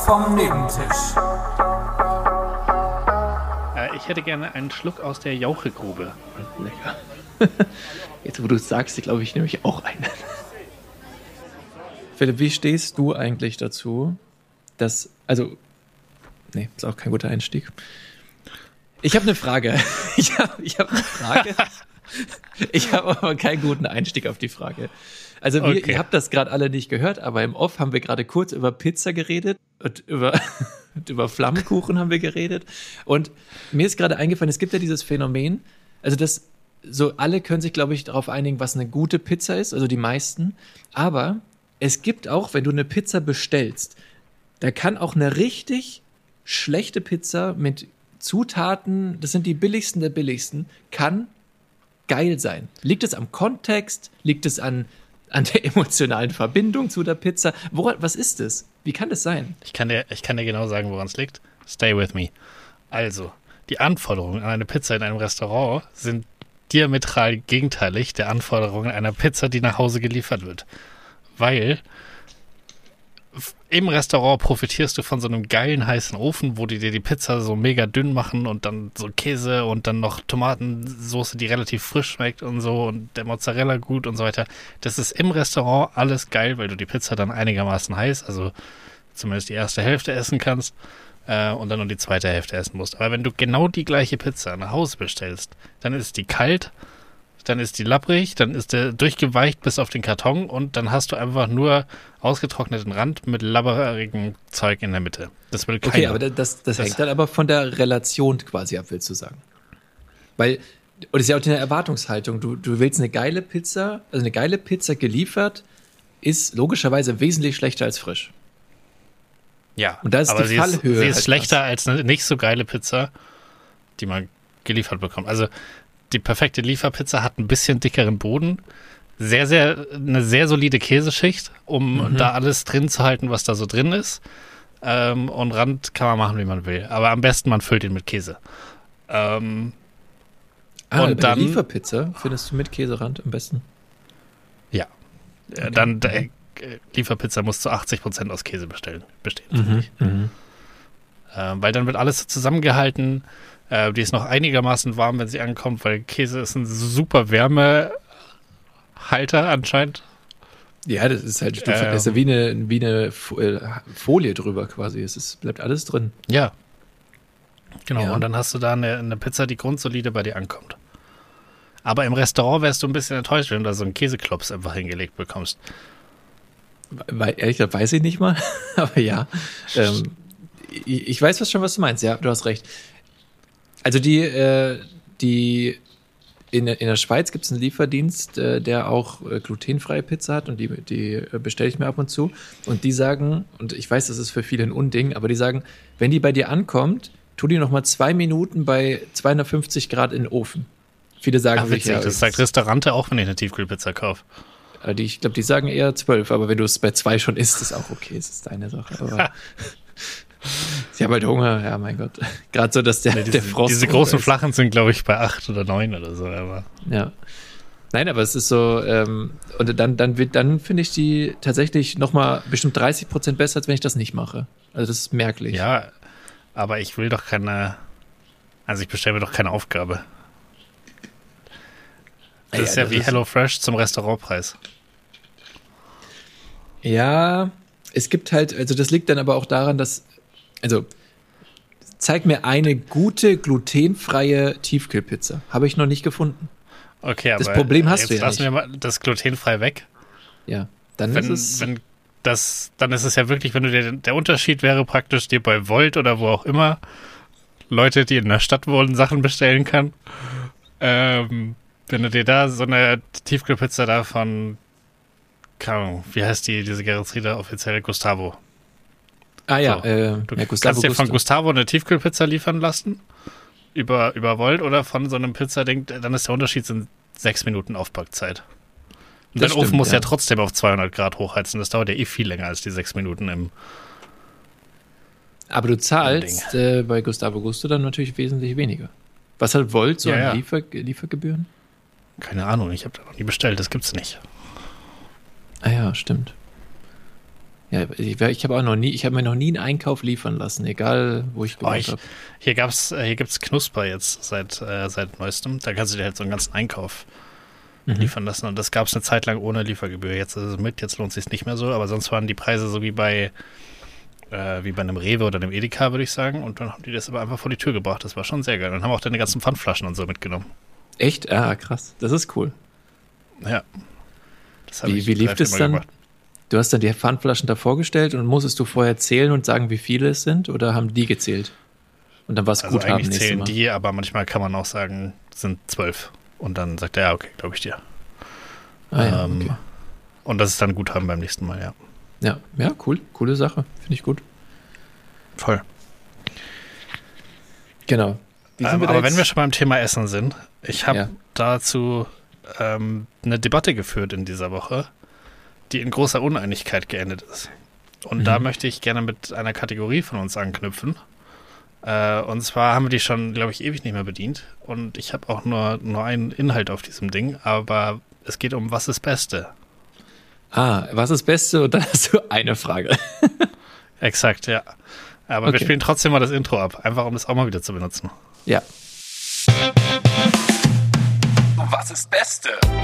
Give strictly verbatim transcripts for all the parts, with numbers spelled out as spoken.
vom Nebentisch. Äh, ich hätte gerne einen Schluck aus der Jauchegrube. Lecker. Jetzt, wo du es sagst, ich glaube, ich nehme ich auch einen. Philipp, wie stehst du eigentlich dazu, dass, also, nee, ist auch kein guter Einstieg. Ich habe eine Frage. Ich habe ich hab eine Frage. Ich habe aber keinen guten Einstieg auf die Frage. Also wir, okay. Ihr habt das gerade alle nicht gehört, aber im Off haben wir gerade kurz über Pizza geredet und über, und über Flammkuchen haben wir geredet. Und mir ist gerade eingefallen, es gibt ja dieses Phänomen, also das, so alle können sich, glaube ich, darauf einigen, was eine gute Pizza ist, also die meisten. Aber es gibt auch, wenn du eine Pizza bestellst, da kann auch eine richtig schlechte Pizza mit Zutaten, das sind die billigsten der billigsten, kann geil sein. Liegt es am Kontext? Liegt es an, an der emotionalen Verbindung zu der Pizza? Woran, was ist es? Wie kann das sein? Ich kann dir, ich kann dir genau sagen, woran es liegt. Stay with me. Also, die Anforderungen an eine Pizza in einem Restaurant sind diametral gegenteilig der Anforderungen einer Pizza, die nach Hause geliefert wird. Weil im Restaurant profitierst du von so einem geilen heißen Ofen, wo die dir die Pizza so mega dünn machen und dann so Käse und dann noch Tomatensoße, die relativ frisch schmeckt und so und der Mozzarella gut und so weiter. Das ist im Restaurant alles geil, weil du die Pizza dann einigermaßen heiß, also zumindest die erste Hälfte essen kannst äh, und dann nur die zweite Hälfte essen musst. Aber wenn du genau die gleiche Pizza nach Hause bestellst, dann ist die kalt, dann ist die lapprig, dann ist der durchgeweicht bis auf den Karton und dann hast du einfach nur ausgetrockneten Rand mit labberigem Zeug in der Mitte. Das will keiner. Okay, aber das, das, das hängt dann aber von der Relation quasi ab, willst du sagen. Weil, und das ist ja auch eine Erwartungshaltung, du, du willst eine geile Pizza, also eine geile Pizza geliefert, ist logischerweise wesentlich schlechter als frisch. Ja, und da ist aber die sie Fallhöhe ist, sie ist halt schlechter was. als eine nicht so geile Pizza, die man geliefert bekommt. Also die perfekte Lieferpizza hat ein bisschen dickeren Boden, sehr, sehr, eine sehr solide Käseschicht, um mhm. da alles drin zu halten, was da so drin ist. Ähm, und Rand kann man machen, wie man will. Aber am besten, man füllt ihn mit Käse. Ähm, ah, und dann die Lieferpizza findest du mit Käserand am besten? Ja. Okay. Dann äh, Lieferpizza muss zu achtzig Prozent aus Käse bestellen, bestehen. Mhm. Mhm. Äh, weil dann wird alles so zusammengehalten. Äh, die ist noch einigermaßen warm, wenn sie ankommt, weil Käse ist ein super Wärmehalter anscheinend. Ja, das ist halt ähm, das ist ja wie eine, wie eine Folie drüber quasi. Es ist, bleibt alles drin. Ja. Genau, ja. Und dann hast du da eine, eine Pizza, die grundsolide bei dir ankommt. Aber im Restaurant wärst du ein bisschen enttäuscht, wenn du da so einen Käseklops einfach hingelegt bekommst. Weil, ehrlich gesagt, weiß ich nicht mal. Aber ja. Ähm, ich, ich weiß was schon, was du meinst. Ja, du hast recht. Also die, äh, die in, in der Schweiz gibt es einen Lieferdienst, äh, der auch äh, glutenfreie Pizza hat und die, die äh, bestelle ich mir ab und zu. Und die sagen, und ich weiß, das ist für viele ein Unding, aber die sagen, wenn die bei dir ankommt, tu die noch mal zwei Minuten bei zweihundertfünfzig Grad in den Ofen. Viele sagen Ach, sich, witzig, ja, das sagt Restaurante auch, wenn ich eine Tiefkühlpizza kaufe. äh, die, ich glaube, die sagen eher zwölf, aber wenn du es bei zwei schon isst, ist auch okay, es ist deine Sache. Aber sie haben halt Hunger, ja, mein Gott. Gerade so, dass der, nee, diese, der Frost. Diese großen ist. Flachen sind, glaube ich, bei acht oder neun oder so. Aber. Ja. Nein, aber es ist so, ähm, und dann, dann, wird, dann finde ich die tatsächlich nochmal bestimmt dreißig Prozent besser, als wenn ich das nicht mache. Also das ist merklich. Ja, aber ich will doch keine, also ich bestelle mir doch keine Aufgabe. Das ja, ist ja das wie ist HelloFresh zum Restaurantpreis. Ja, es gibt halt, also das liegt dann aber auch daran, dass, also zeig mir eine gute glutenfreie Tiefkühlpizza. Habe ich noch nicht gefunden. Okay, aber das Problem hast jetzt du ja lassen nicht. wir mal das glutenfrei weg. Ja, dann wenn, ist es... Wenn das, dann ist es ja wirklich, wenn du dir, der Unterschied wäre praktisch, dir bei Volt oder wo auch immer Leute, die in der Stadt wohnen, Sachen bestellen kann. Ähm, wenn du dir da so eine Tiefkühlpizza da von, keine Ahnung, wie heißt die, diese Geretsrieder offiziell, Gustavo. Ah ja, so. äh, du ja, Gustavo kannst dir von Gustavo eine Tiefkühlpizza liefern lassen, über, über Volt oder von so einem Pizzading, dann ist der Unterschied sind sechs Minuten Aufbackzeit. Und dein Ofen muss ja. ja trotzdem auf zweihundert Grad hochheizen, das dauert ja eh viel länger als die sechs Minuten im Aber du zahlst äh, bei Gustavo Gusto dann natürlich wesentlich weniger. Was hat Volt so ja, an ja. Liefer- Liefergebühren? Keine Ahnung, ich habe da noch nie bestellt, das gibt's nicht. Ah ja, stimmt. Ja, ich, ich habe auch noch nie, ich habe mir noch nie einen Einkauf liefern lassen, egal wo ich gewohnt Oh, habe. hier gab's, äh, hier gibt's Knusper jetzt seit, äh, seit neuestem. Da kannst du dir halt so einen ganzen Einkauf Mhm. liefern lassen. Und das gab es eine Zeit lang ohne Liefergebühr. Jetzt ist es mit, jetzt lohnt es sich nicht mehr so. Aber sonst waren die Preise so wie bei, äh, wie bei einem Rewe oder einem Edeka, würde ich sagen. Und dann haben die das aber einfach vor die Tür gebracht. Das war schon sehr geil. Dann haben wir auch deine ganzen Pfandflaschen und so mitgenommen. Echt? Ah, krass. Das ist cool. Ja. Das hab Wie, ich wie lief drei, das viermal dann? gemacht. Du hast dann die Pfandflaschen davor gestellt und musstest du vorher zählen und sagen, wie viele es sind? Oder haben die gezählt? Und dann war es Also Guthaben eigentlich nächstes zählen Mal. die, aber manchmal kann man auch sagen, es sind zwölf. Und dann sagt er, ja, okay, glaube ich dir. Ah, ja, Ähm, okay. Und das ist dann Guthaben beim nächsten Mal, ja. Ja, ja, cool. Coole Sache. Finde ich gut. Voll. Genau. Wie sind Ähm, wir da aber wenn jetzt? wir schon beim Thema Essen sind, ich habe Ja. dazu ähm, eine Debatte geführt in dieser Woche, die in großer Uneinigkeit geendet ist. Und Mhm. da möchte ich gerne mit einer Kategorie von uns anknüpfen. Äh, und zwar haben wir die schon, glaube ich, ewig nicht mehr bedient. Und ich habe auch nur, nur einen Inhalt auf diesem Ding, aber es geht um, was ist Beste? Ah, was ist das Beste? Und dann hast du eine Frage. Exakt, ja. Aber Okay. wir spielen trotzdem mal das Intro ab, einfach um das auch mal wieder zu benutzen. Ja. Was ist Beste?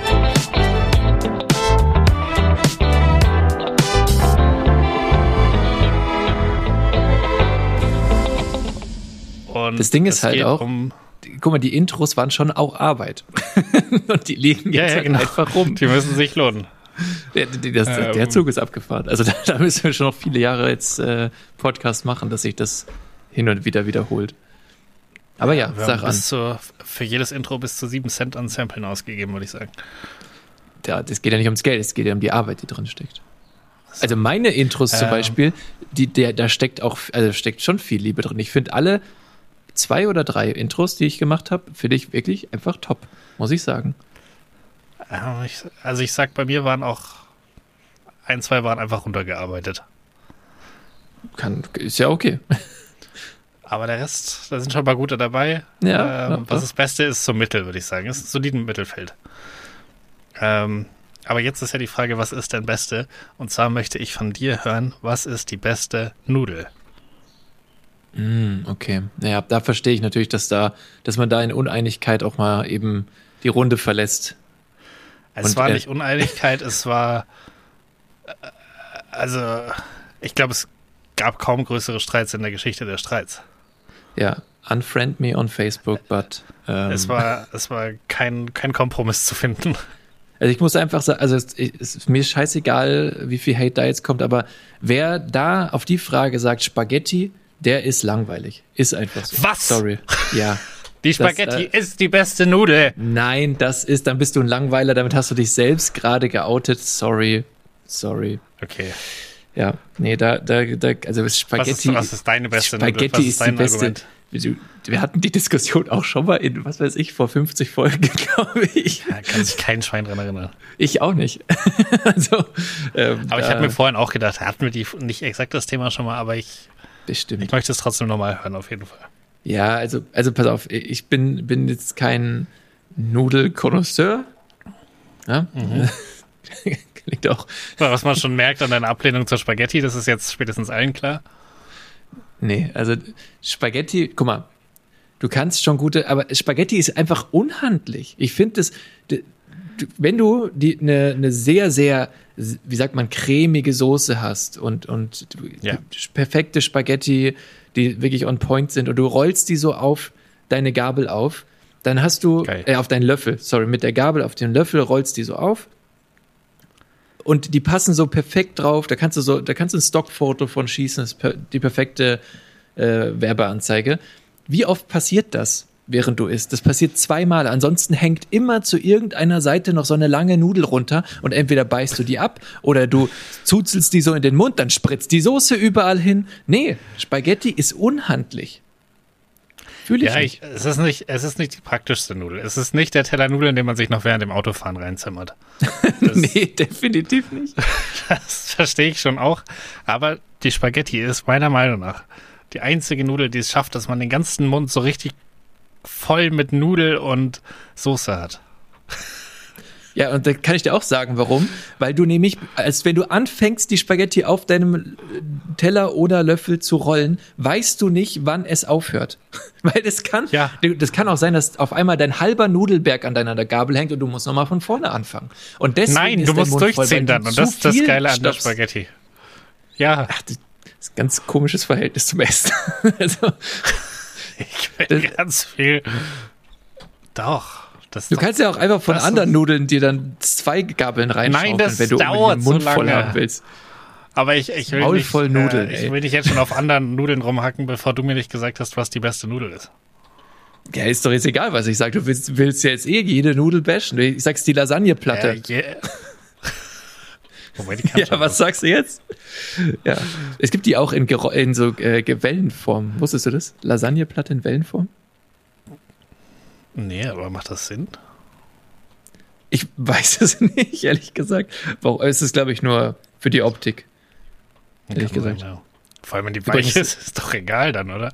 Und Das Ding ist es halt geht auch- um, Guck mal, die Intros waren schon auch Arbeit. Und die liegen Ja, jetzt ja, halt genau. einfach rum. die müssen sich lohnen. Der, der, das, Ähm. der Zug ist abgefahren. Also da, da müssen wir schon noch viele Jahre jetzt äh, Podcast machen, dass sich das hin und wieder wiederholt. Aber ja, Wir sag haben an. bis zu, für jedes Intro bis zu sieben Cent an Samplen ausgegeben, würde ich sagen. Ja, das geht ja nicht ums Geld, es geht ja um die Arbeit, die drin steckt. Also meine Intros zum Ähm. Beispiel, die, der, da steckt auch, also steckt schon viel Liebe drin. Ich finde alle zwei oder drei Intros, die ich gemacht habe, finde ich wirklich einfach top, muss ich sagen. Ähm, ich, also ich sag, bei mir waren auch ein, zwei waren einfach runtergearbeitet. Kann, ist ja okay. Aber der Rest, da sind schon ein paar gute dabei. Ja, ähm, ja, was doch. das Beste ist, so Mittel, würde ich sagen. Es ist ein soliden Mittelfeld. Ähm, aber jetzt ist ja die Frage, was ist denn Beste? Und zwar möchte ich von dir hören, was ist die beste Nudel? Mm, okay. Naja, da verstehe ich natürlich, dass da, dass man da in Uneinigkeit auch mal eben die Runde verlässt. Es Und, war äh, nicht Uneinigkeit, es war, äh, also, ich glaube, es gab kaum größere Streits in der Geschichte der Streits. Ja, unfriend me on Facebook, but ähm, Es war, es war kein, kein Kompromiss zu finden. also ich muss einfach sagen, also es, es ist mir scheißegal, wie viel Hate da jetzt kommt, aber wer da auf die Frage sagt Spaghetti, der ist langweilig. Ist einfach so. Was? Sorry. Ja. Die Das, Spaghetti äh, ist die beste Nudel. Nein, das ist, dann bist du ein Langweiler, damit hast du dich selbst gerade geoutet. Sorry. Sorry. Okay. Ja, nee, da, da, da also Was Spaghetti. ist, was ist deine beste Nudel? Spaghetti Was ist, ist die dein beste. Argument? Wir, wir hatten die Diskussion auch schon mal in, was weiß ich, vor fünfzig Folgen, glaube ich. Da kann sich kein Schwein dran erinnern. Ich auch nicht. also, ähm, Aber ich da- habe mir vorhin auch gedacht, hatten wir die nicht exakt das Thema schon mal, aber ich, bestimmt. ich möchte es trotzdem nochmal hören, auf jeden Fall. Ja, also, also pass auf, ich bin, bin jetzt kein Nudelkonnoisseur. Ja? Mhm. Klingt auch. Was man schon merkt an deiner Ablehnung zur Spaghetti, das ist jetzt spätestens allen klar. Nee, also Spaghetti, guck mal, du kannst schon gute, aber Spaghetti ist einfach unhandlich. Ich finde das, d- d- wenn du die eine eine sehr, sehr, wie sagt man, cremige Soße hast und, und Ja. perfekte Spaghetti, die wirklich on point sind und du rollst die so auf deine Gabel auf, dann hast du, Geil. äh, auf deinen Löffel, sorry, mit der Gabel auf den Löffel rollst die so auf und die passen so perfekt drauf, da kannst du so, da kannst du ein Stockfoto von schießen, das ist per, die perfekte äh, Werbeanzeige. Wie oft passiert das, während du isst? Das passiert zweimal. Ansonsten hängt immer zu irgendeiner Seite noch so eine lange Nudel runter und entweder beißt du die ab oder du zuzelst die so in den Mund, dann spritzt die Soße überall hin. Nee, Spaghetti ist unhandlich. Fühle ich Ja, nicht. ich, es, ist nicht, es ist nicht die praktischste Nudel. Es ist nicht der Teller Nudeln, den man sich noch während dem Autofahren reinzimmert. Das, Nee, definitiv nicht. das verstehe ich schon auch. Aber die Spaghetti ist meiner Meinung nach die einzige Nudel, die es schafft, dass man den ganzen Mund so richtig voll mit Nudel und Soße hat. Ja, und da kann ich dir auch sagen, warum. Weil du nämlich, als wenn du anfängst, die Spaghetti auf deinem Teller oder Löffel zu rollen, weißt du nicht, wann es aufhört. Weil das kann, Ja. das kann auch sein, dass auf einmal dein halber Nudelberg an deiner Gabel hängt und du musst nochmal von vorne anfangen. Und deswegen Nein, ist du der musst Mund voll, durchziehen weil dann. du Und zu das ist das viel Geile an der stopfst. Spaghetti. Ja, Ach, das ist ein ganz komisches Verhältnis zum Essen. also, ich will das- ganz viel. Doch. Das du kannst ja auch einfach von Das anderen ist- Nudeln dir dann zwei Gabeln reinschaufeln, das wenn du dauert den Mund so voll lange. haben willst. Aber ich, ich will Maul nicht, voll Nudeln, äh, ey. ich will nicht jetzt schon auf anderen Nudeln rumhacken, bevor du mir nicht gesagt hast, was die beste Nudel ist. Ja, ist doch jetzt egal, was ich sage. Du willst, willst ja jetzt eh jede Nudel bashen. Ich sag's die Lasagneplatte. Äh, yeah. Wobei, die kann Ja, schon was sagst du jetzt? Ja. Es gibt die auch in, Gero- in so äh, Wellenform. Wusstest du das? Lasagneplatte in Wellenform? Nee, aber macht das Sinn? Ich weiß es nicht, ehrlich gesagt. Warum? Es ist, glaube ich, nur für die Optik. Ehrlich Kann sein, gesagt. ja. Vor allem, wenn die Übrigens- weich ist, ist doch egal dann, oder?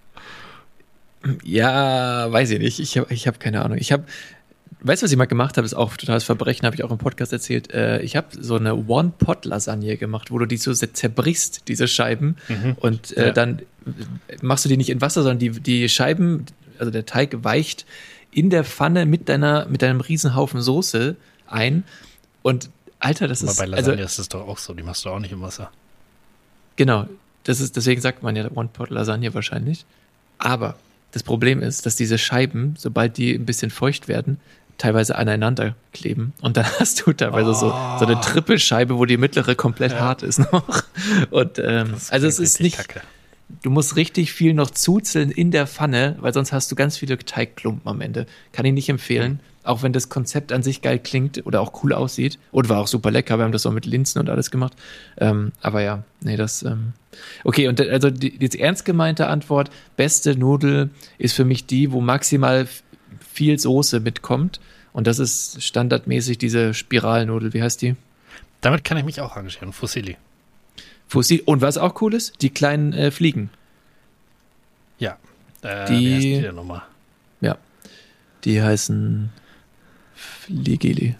Ja, weiß ich nicht. Ich habe ich hab keine Ahnung. Ich habe, weißt du, was ich mal gemacht habe? Ist auch totales Verbrechen, habe ich auch im Podcast erzählt. Äh, ich habe so eine One-Pot-Lasagne gemacht, wo du die so zerbrichst, diese Scheiben. Mhm. Und äh, Ja. dann machst du die nicht in Wasser, sondern die, die Scheiben, also der Teig weicht in der Pfanne mit deiner, mit deinem Riesenhaufen Soße ein. Und Alter, das Aber ist, bei Lasagne also, ist es doch auch so, die machst du auch nicht im Wasser. genau. Das ist, deswegen sagt man ja One-Pot-Lasagne wahrscheinlich. Aber das Problem ist, dass diese Scheiben, sobald die ein bisschen feucht werden, teilweise aneinander kleben. Und dann hast du teilweise so, so eine Trippelscheibe, wo die mittlere komplett Ja. hart ist noch. Und ähm, Das also es klingt ist richtig nicht, Kacke. du musst richtig viel noch zuzeln in der Pfanne, weil sonst hast du ganz viele Teigklumpen am Ende. Kann ich nicht empfehlen. Auch wenn das Konzept an sich geil klingt oder auch cool aussieht. Und war auch super lecker. Wir haben das auch mit Linsen und alles gemacht. Ähm, aber ja, nee, das. Ähm okay, und da- also die jetzt ernst gemeinte Antwort: Beste Nudel ist für mich die, wo maximal f- viel Soße mitkommt. Und das ist standardmäßig diese Spiralnudel. Wie heißt die? Damit kann ich mich auch engagieren. Fusilli. Fussi. Und was auch cool ist, die kleinen äh, Fliegen. Ja. Äh, Die- Wie heißt die denn nochmal? Ja. Die heißen Fligili.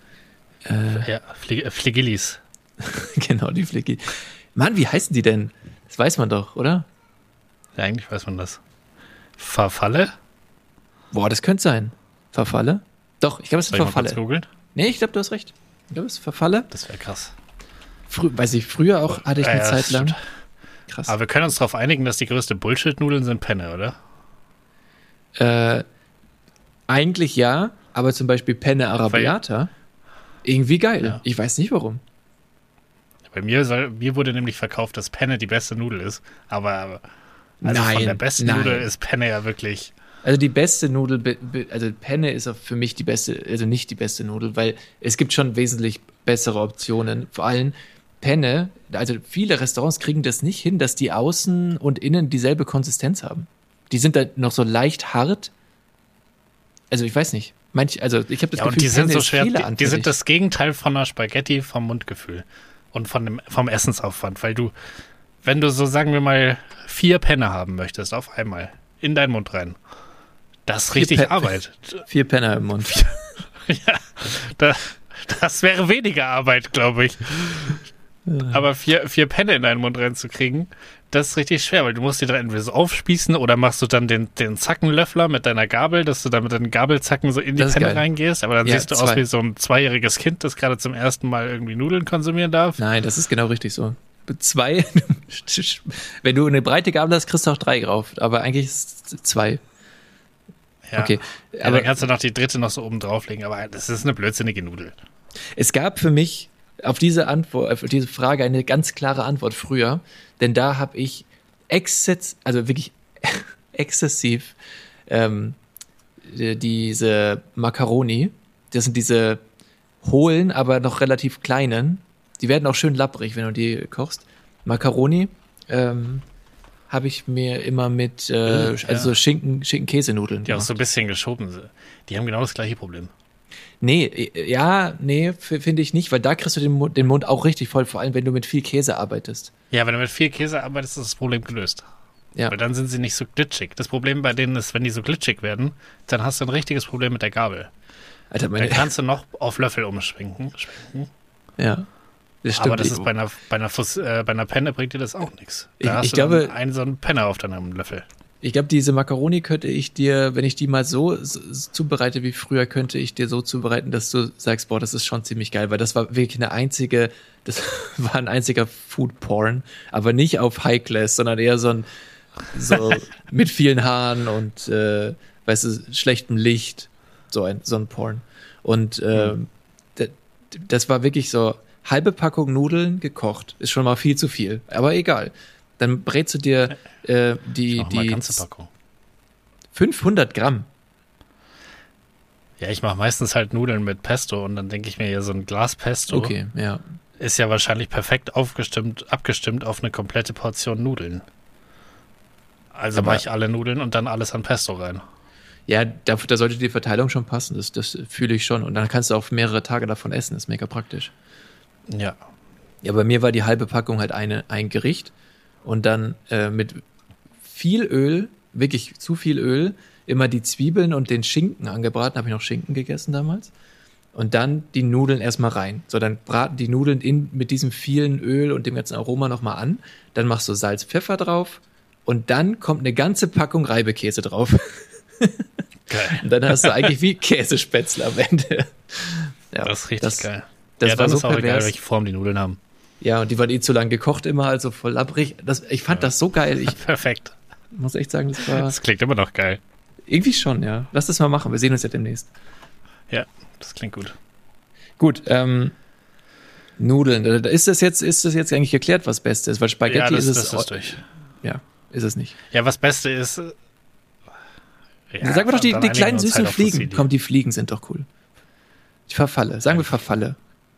Äh, Ja, Fli äh, Fligillis. genau, die Fligili. Mann, wie heißen die denn? Das weiß man doch, oder? Ja, eigentlich weiß man das. Verfalle? Boah, das könnte sein. Verfalle? Doch, ich glaube, es ist Soll ich mal kurz Verfalle. googeln? Nee, ich glaube, du hast recht. Ich glaube, es ist Verfalle. Das wäre krass. Frü weiß ich, früher auch hatte ich eine Ja, ja, Zeit lang. stimmt. Krass. Aber wir können uns darauf einigen, dass die größte Bullshit-Nudeln sind Penne, oder? Äh, eigentlich ja, aber zum Beispiel Penne Arrabbiata, irgendwie geil. Ja. Ich weiß nicht warum. Bei mir, soll, mir wurde nämlich verkauft, dass Penne die beste Nudel ist. Aber also Nein, von der besten nein. Nudel ist Penne ja wirklich. Also die beste Nudel, be- be- also Penne ist auch für mich die beste, also nicht die beste Nudel, weil es gibt schon wesentlich bessere Optionen. Vor allem Penne, also viele Restaurants kriegen das nicht hin, dass die außen und innen dieselbe Konsistenz haben. Die sind da noch so leicht hart. Also ich weiß nicht. Manch, also ich habe das Ja, Gefühl, und die sind Penne so ist schwer. Die, die fehleranfällig. sind das Gegenteil von einer Spaghetti vom Mundgefühl und von dem, vom Essensaufwand. Weil du, wenn du so, sagen wir mal, vier Penne haben möchtest auf einmal in deinen Mund rein, das ist Vier richtig Pe- Arbeit. Vier Penner im Mund. Ja, da, das wäre weniger Arbeit, glaube ich. Aber vier, vier Penne in deinen Mund reinzukriegen, das ist richtig schwer, weil du musst die dann entweder so aufspießen oder machst du dann den, den Zackenlöffler mit deiner Gabel, dass du dann mit deinen Gabelzacken so in die Das ist Penne geil. reingehst, aber dann Ja, siehst du aus zwei. wie so ein zweijähriges Kind, das gerade zum ersten Mal irgendwie Nudeln konsumieren darf. Nein, das ist genau richtig so. Zwei, wenn du eine breite Gabel hast, kriegst du auch drei drauf. Aber eigentlich ist es zwei. Ja. Okay. Ja, Aber dann kannst du noch die dritte noch so oben drauflegen, aber das ist eine blödsinnige Nudel. es gab für mich auf diese Antwort, auf diese Frage eine ganz klare Antwort früher, denn da habe ich exzess, also wirklich exzessiv ähm, die- diese Macaroni, das sind diese hohlen, aber noch relativ kleinen, die werden auch schön lapprig, wenn du die kochst. Macaroni ähm, habe ich mir immer mit äh, Ja. also Schinken, Schinken-Käsenudeln Die auch gemacht. so ein bisschen geschoben sind. Die haben genau das gleiche Problem. Nee, äh, ja, nee, f- finde ich nicht, weil da kriegst du den Mund, den Mund auch richtig voll, vor allem wenn du mit viel Käse arbeitest. Ja, wenn du mit viel Käse arbeitest, ist das Problem gelöst. Ja. Weil dann sind sie nicht so glitschig. Das Problem bei denen ist, wenn die so glitschig werden, dann hast du ein richtiges Problem mit der Gabel. Alter, meine, Dann kannst du noch auf Löffel umschwenken. Schwenken. ja, das stimmt. Aber das Ich- ist bei einer, bei einer, Fuss, äh, bei einer Penne bringt dir das auch nichts. Da Ich- hast ich du glaube- dann einen so einen Penner auf deinem Löffel. Ich glaube, diese Macaroni könnte ich dir, wenn ich die mal so s- s- zubereite wie früher, könnte ich dir so zubereiten, dass du sagst, boah, das ist schon ziemlich geil, weil das war wirklich eine einzige, das war ein einziger Food Porn, aber nicht auf High Class, sondern eher so ein, so mit vielen Haaren und, äh, weißt du, schlechtem Licht, so ein, so ein Porn. Und, äh, Mhm. d- das war wirklich so halbe Packung Nudeln gekocht, ist schon mal viel zu viel, aber egal. Dann brätst du dir äh, die, Mach mal die ganze Packung. fünfhundert Gramm. Ja, ich mache meistens halt Nudeln mit Pesto und dann denke ich mir, ja, so ein Glas Pesto Okay, ja. ist ja wahrscheinlich perfekt aufgestimmt, abgestimmt auf eine komplette Portion Nudeln. Also Aber- mache ich alle Nudeln und dann alles an Pesto rein. Ja, da, da sollte die Verteilung schon passen, das, das fühle ich schon. Und dann kannst du auch mehrere Tage davon essen, das ist mega praktisch. Ja. Ja, bei mir war die halbe Packung halt eine, ein Gericht und dann äh, mit viel Öl, wirklich zu viel Öl, immer die Zwiebeln und den Schinken angebraten, habe ich noch Schinken gegessen damals. Und dann die Nudeln erstmal rein. So, dann braten die Nudeln in, mit diesem vielen Öl und dem ganzen Aroma nochmal an. Dann machst du Salz, Pfeffer drauf und dann kommt eine ganze Packung Reibekäse drauf. Geil. Und dann hast du eigentlich wie Käsespätzle am Ende. Ja, Das ist richtig das, geil. Das ja, war dann so ist auch egal, pervers. welche Form die Nudeln haben. Ja, und die waren eh zu lang gekocht immer, also voll labbrig. Das, ich fand das so geil. Ich Perfekt. muss echt sagen, das war Das klingt immer noch geil. irgendwie schon, ja. Lass das mal machen. Wir sehen uns ja demnächst. Ja, das klingt gut. Gut, ähm, Nudeln. Da- da- Ist das jetzt, ist das jetzt eigentlich geklärt, was Beste ist? Weil Spaghetti Ja, das, ist es. das ist durch. Ja, ist es nicht. Ja, was Beste ist. äh, Ja, Sagen wir doch die, dann die einigen kleinen wir uns süßen halt auf Fliegen. Fusilli. Komm, die Fliegen sind doch cool. Die Verfalle. Sagen wir Verfalle.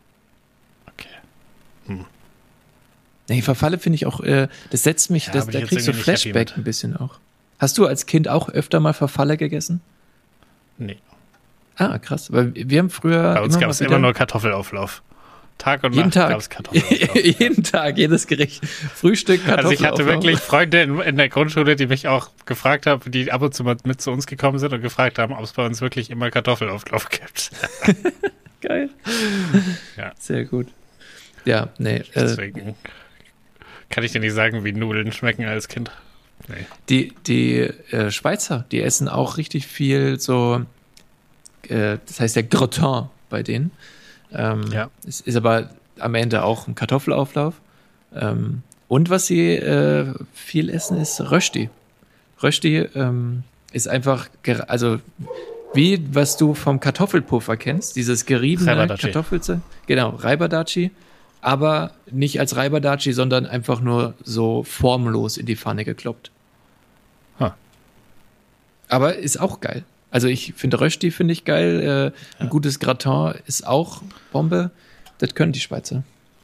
Okay. Nee, Verfalle finde ich auch, äh, das setzt mich, Ja, das, bin da ich jetzt kriegst du irgendwie nicht happy Flashback mit. ein bisschen auch. Hast du als Kind auch öfter mal Verfalle gegessen? Nee. Ah, krass. Weil wir haben früher. Bei uns immer gab mal es wieder- immer nur Kartoffelauflauf. Tag und jeden Nacht Tag. gab es Kartoffelauflauf. jeden Tag, jedes Gericht. Frühstück, Also Kartoffelauflauf. ich hatte wirklich Freunde in, in der Grundschule, die mich auch gefragt haben, die ab und zu mal mit zu uns gekommen sind und gefragt haben, ob es bei uns wirklich immer Kartoffelauflauf gibt. Geil. Ja. Sehr gut. Ja, nee. Äh, Deswegen kann ich dir nicht sagen, wie Nudeln schmecken als Kind. Nee. die die äh, Schweizer, die essen auch richtig viel so, äh, das heißt ja Gratin bei denen. Ähm, Ja. Es ist aber am Ende auch ein Kartoffelauflauf. Ähm, und was sie äh, viel essen, ist Rösti. Rösti ähm, ist einfach, ger- also wie was du vom Kartoffelpuffer kennst, dieses geriebene Reibadachi. Kartoffelze. Genau, Reibadachi. Aber nicht als Reibadachi, sondern einfach nur so formlos in die Pfanne gekloppt. Huh. Aber ist auch geil. Also ich finde Rösti finde ich geil. Äh, ein gutes Gratin ist auch Bombe. Das können die Schweizer.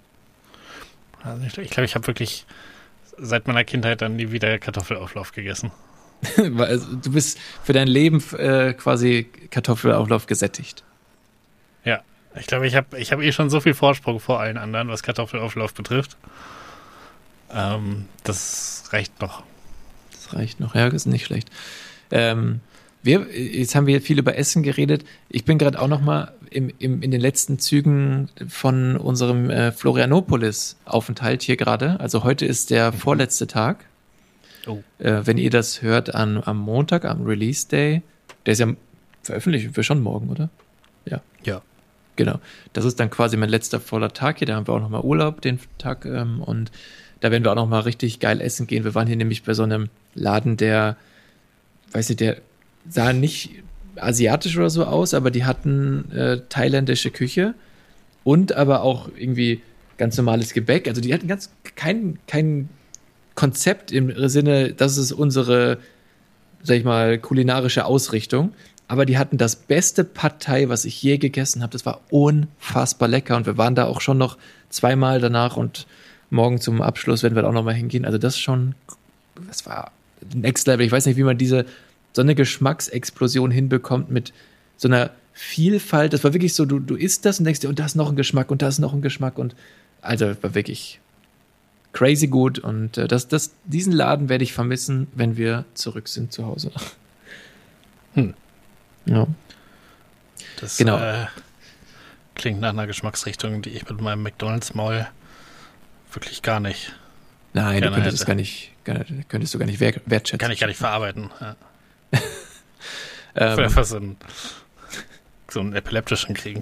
Also ich glaube, ich, glaub, ich habe wirklich seit meiner Kindheit dann nie wieder Kartoffelauflauf gegessen. Weil, also, du bist für dein Leben äh, quasi Kartoffelauflauf gesättigt. Ja, ich glaube, ich habe ich hab eh schon so viel Vorsprung vor allen anderen, was Kartoffelauflauf betrifft. Ähm, das reicht noch. Das reicht noch. Ja, das ist nicht schlecht. Ähm, wir, jetzt haben wir viel über Essen geredet. Ich bin gerade auch noch mal im, im, in den letzten Zügen von unserem äh, Florianopolis-Aufenthalt hier gerade. Also heute ist der vorletzte Tag. Oh. Äh, wenn ihr das hört an, am Montag, am Release Day, der ist ja veröffentlicht, wir schon morgen, oder? Ja. Ja. Genau. Das ist dann quasi mein letzter voller Tag hier. Da haben wir auch noch mal Urlaub den Tag ähm, und da werden wir auch noch mal richtig geil essen gehen. Wir waren hier nämlich bei so einem Laden, der, weiß ich, der sah nicht asiatisch oder so aus, aber die hatten äh, thailändische Küche und aber auch irgendwie ganz normales Gebäck. Also die hatten ganz kein, kein Konzept im Sinne, das ist unsere, sag ich mal, kulinarische Ausrichtung. Aber die hatten das beste Pad Thai, was ich je gegessen habe. Das war unfassbar lecker. Und wir waren da auch schon noch zweimal danach und morgen zum Abschluss werden wir da auch noch mal hingehen. Also das schon, das war Next Level. Ich weiß nicht, wie man diese, so eine Geschmacksexplosion hinbekommt mit so einer Vielfalt. Das war wirklich so, du, du isst das und denkst dir, und da ist noch ein Geschmack und da ist noch ein Geschmack. Und also war wirklich crazy gut. Und äh, das, das, diesen Laden werde ich vermissen, wenn wir zurück sind zu Hause. Hm. Ja. Das Genau. äh, klingt nach einer Geschmacksrichtung, die ich mit meinem McDonalds-Maul wirklich gar nicht, Nein, du Gerne könntest es hätte. gar nicht, gar, könntest du gar nicht wert- wertschätzen. kann ich gar nicht verarbeiten. Ja. Ähm, Einfach so einen, so einen epileptischen kriegen.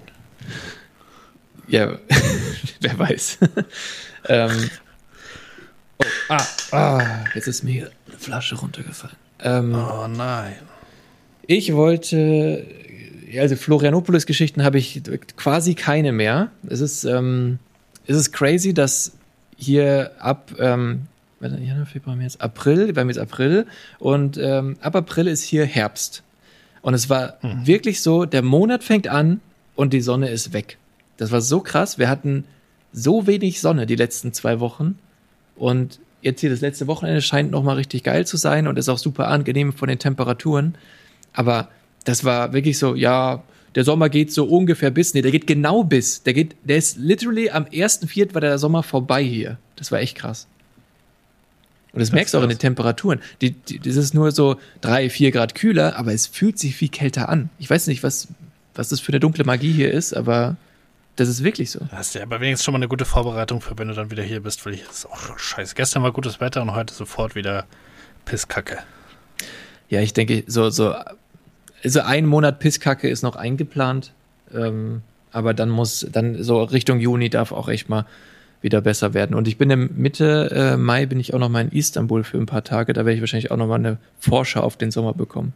Ja, wer weiß. ähm, oh, ah, ah, jetzt ist mir eine Flasche runtergefallen. Ähm, Oh nein. Ich wollte, ja, also Florianopolis-Geschichten habe ich quasi keine mehr. Es ist, ähm, es ist crazy, dass hier ab ähm, warte, Januar, Februar, März, April, wir haben jetzt April und ähm, ab April ist hier Herbst. Und es war Hm. wirklich so, der Monat fängt an und die Sonne ist weg. Das war so krass. Wir hatten so wenig Sonne die letzten zwei Wochen und jetzt hier das letzte Wochenende scheint nochmal richtig geil zu sein und ist auch super angenehm von den Temperaturen. Aber das war wirklich so, ja, der Sommer geht so ungefähr bis, nee, der geht genau bis. Der geht, der ist literally am ersten Vierten war der Sommer vorbei hier. Das war echt krass. Und das, Das merkst du auch in krass. den Temperaturen. Die, die, das ist nur so drei, vier Grad kühler, aber es fühlt sich viel kälter an. Ich weiß nicht, was, was das für eine dunkle Magie hier ist, aber das ist wirklich so. Das ist ja aber wenigstens schon mal eine gute Vorbereitung für, wenn du dann wieder hier bist, weil ich, das ist auch scheiße. Gestern war gutes Wetter und heute sofort wieder Pisskacke. Ja, ich denke, so, so, also ein Monat Pisskacke ist noch eingeplant, ähm, aber dann muss, dann so Richtung Juni darf auch echt mal wieder besser werden. Und ich bin im Mitte äh, Mai bin ich auch noch mal in Istanbul für ein paar Tage, da werde ich wahrscheinlich auch noch mal eine Vorschau auf den Sommer bekommen.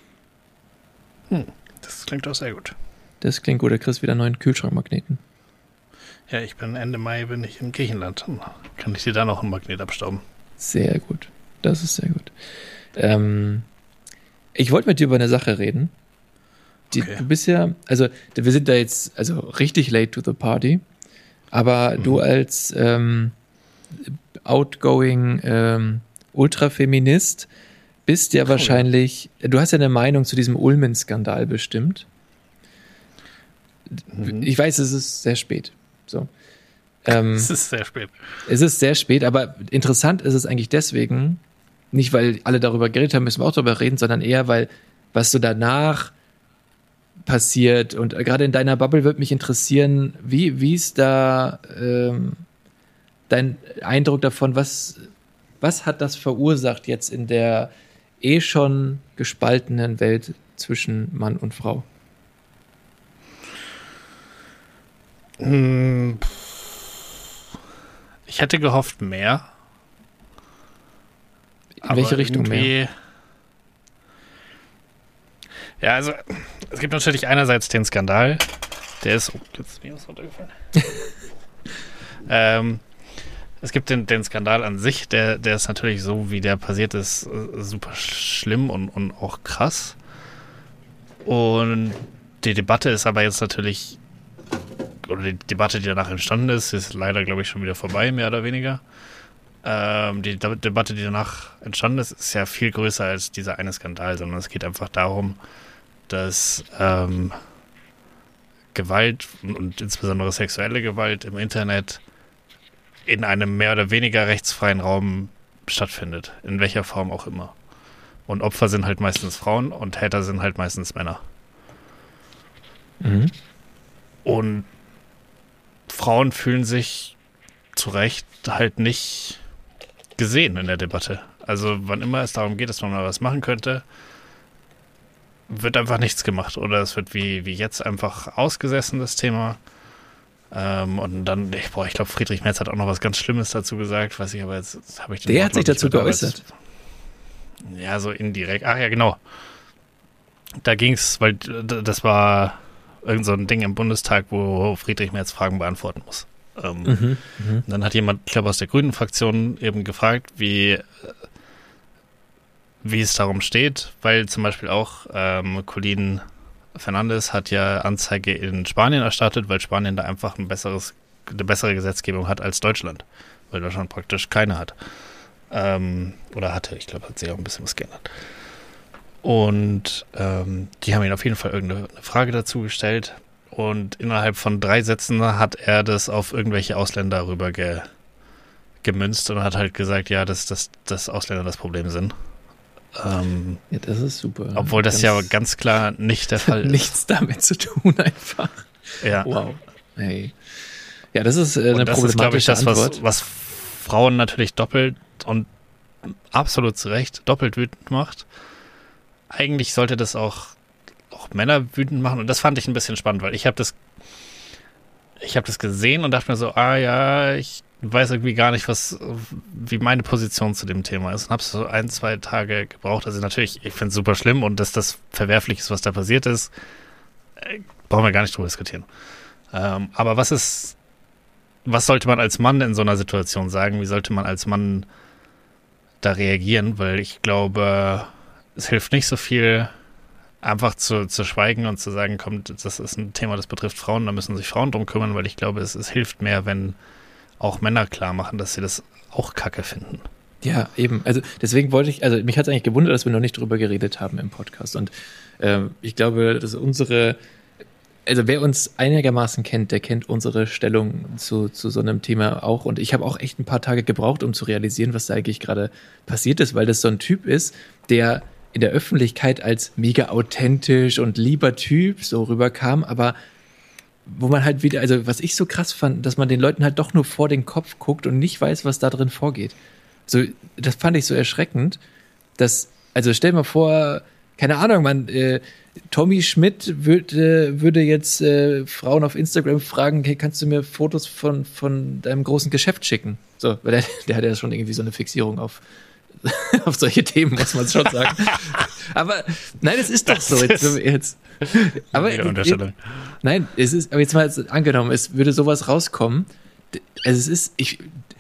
Hm, das klingt doch sehr gut. Das klingt gut, da kriegst du wieder einen neuen Kühlschrankmagneten. Ja, ich bin Ende Mai bin ich in Griechenland. Dann kann ich dir da noch einen Magnet abstauben. Sehr gut, das ist sehr gut. Ähm, ich wollte mit dir über eine Sache reden. Die, Okay. Du bist ja, also wir sind da jetzt also richtig late to the party, aber Mhm. du als ähm, outgoing ähm, Ultrafeminist bist ja Cool. wahrscheinlich, du hast ja eine Meinung zu diesem Ulmen-Skandal bestimmt. Mhm. Ich weiß, es ist sehr spät. So. Ähm, Es ist sehr spät. Es ist sehr spät, aber interessant ist es eigentlich deswegen, nicht weil alle darüber geredet haben, müssen wir auch darüber reden, sondern eher, weil was so danach passiert und gerade in deiner Bubble wird mich interessieren, wie, wie ist da ähm, dein Eindruck davon, was, was hat das verursacht jetzt in der eh schon gespaltenen Welt zwischen Mann und Frau? Hm, Ich hätte gehofft mehr. In welche Richtung mehr? mehr? Ja, also es gibt natürlich einerseits den Skandal, der ist, oh, jetzt ist mir was runtergefallen. ähm, es gibt den, den Skandal an sich, der, der ist natürlich so, wie der passiert ist, äh, super schlimm und, und auch krass. Und die Debatte ist aber jetzt natürlich, oder die Debatte, die danach entstanden ist, ist leider, glaube ich, schon wieder vorbei, mehr oder weniger. Ähm, die De- Debatte, die danach entstanden ist, ist ja viel größer als dieser eine Skandal, sondern es geht einfach darum, dass ähm, Gewalt und, und insbesondere sexuelle Gewalt im Internet in einem mehr oder weniger rechtsfreien Raum stattfindet, in welcher Form auch immer. Und Opfer sind halt meistens Frauen und Täter sind halt meistens Männer. Mhm. Und Frauen fühlen sich zu Recht halt nicht gesehen in der Debatte. Also wann immer es darum geht, dass man mal was machen könnte, wird einfach nichts gemacht. Oder es wird wie, wie jetzt einfach ausgesessen, das Thema. Ähm, und dann, ich, boah, ich glaube, Friedrich Merz hat auch noch was ganz Schlimmes dazu gesagt, weiß ich aber jetzt, jetzt habe ich den Der hat sich Wortlaut dazu nicht mehr da, aber geäußert. es- Ja, so indirekt. Ach ja, genau. Da ging es, weil d- das war irgend so ein Ding im Bundestag, wo Friedrich Merz Fragen beantworten muss. Ähm, Mhm. Mhm. Dann hat jemand, ich glaube aus der Grünen-Fraktion, eben gefragt, wie, äh, wie es darum steht, weil zum Beispiel auch ähm, Colin Fernandes hat ja Anzeige in Spanien erstattet, weil Spanien da einfach ein besseres, eine bessere Gesetzgebung hat als Deutschland, weil Deutschland praktisch keine hat. Ähm, oder hatte, ich glaube, hat sich auch ein bisschen was geändert. Und ähm, die haben ihn auf jeden Fall irgendeine Frage dazu gestellt. Und innerhalb von drei Sätzen hat er das auf irgendwelche Ausländer rüber ge, gemünzt und hat halt gesagt, ja, dass, dass, dass Ausländer das Problem sind. Ähm, ja, das ist super. obwohl das ganz, ja ganz klar nicht der Fall ist. Nichts damit zu tun einfach. Ja. Wow. Hey. Ja, das ist äh, eine und das ist, glaube ich, problematische das, Antwort. was, was Frauen natürlich doppelt und absolut zu Recht doppelt wütend macht. Eigentlich sollte das auch, auch Männer wütend machen und das fand ich ein bisschen spannend, weil ich habe das ich habe das gesehen und dachte mir so, ah ja, ich weiß irgendwie gar nicht, was wie meine Position zu dem Thema ist und habe so ein, zwei Tage gebraucht. Also natürlich, ich finde es super schlimm und dass das verwerflich ist, was da passiert ist, äh, brauchen wir gar nicht drüber diskutieren. Ähm, aber was ist, was sollte man als Mann in so einer Situation sagen? Wie sollte man als Mann da reagieren? Weil ich glaube, es hilft nicht so viel, einfach zu, zu schweigen und zu sagen, komm, das ist ein Thema, das betrifft Frauen, da müssen sich Frauen drum kümmern, weil ich glaube, es, es hilft mehr, wenn auch Männer klar machen, dass sie das auch kacke finden. Ja, eben. Also deswegen wollte ich, also mich hat es eigentlich gewundert, dass wir noch nicht drüber geredet haben im Podcast. Und ähm, ich glaube, dass unsere, also wer uns einigermaßen kennt, der kennt unsere Stellung zu, zu so einem Thema auch. Und ich habe auch echt ein paar Tage gebraucht, um zu realisieren, was da eigentlich gerade passiert ist, weil das so ein Typ ist, der in der Öffentlichkeit als mega authentisch und lieber Typ so rüberkam, aber wo man halt wieder, also was ich so krass fand, dass man den Leuten halt doch nur vor den Kopf guckt und nicht weiß, was da drin vorgeht. So, das fand ich so erschreckend, dass, also stell mal vor, keine Ahnung, man, äh, Tommy Schmidt würde, würde jetzt äh, Frauen auf Instagram fragen, hey, kannst du mir Fotos von, von deinem großen Geschäft schicken? So, weil der, der hat ja schon irgendwie so eine Fixierung auf auf solche Themen, muss man schon sagen. Aber nein, es ist doch das so. Jetzt, jetzt. Aber Unterstellung. Nein, es ist, aber jetzt mal angenommen, es würde sowas rauskommen. Also es ist, ich,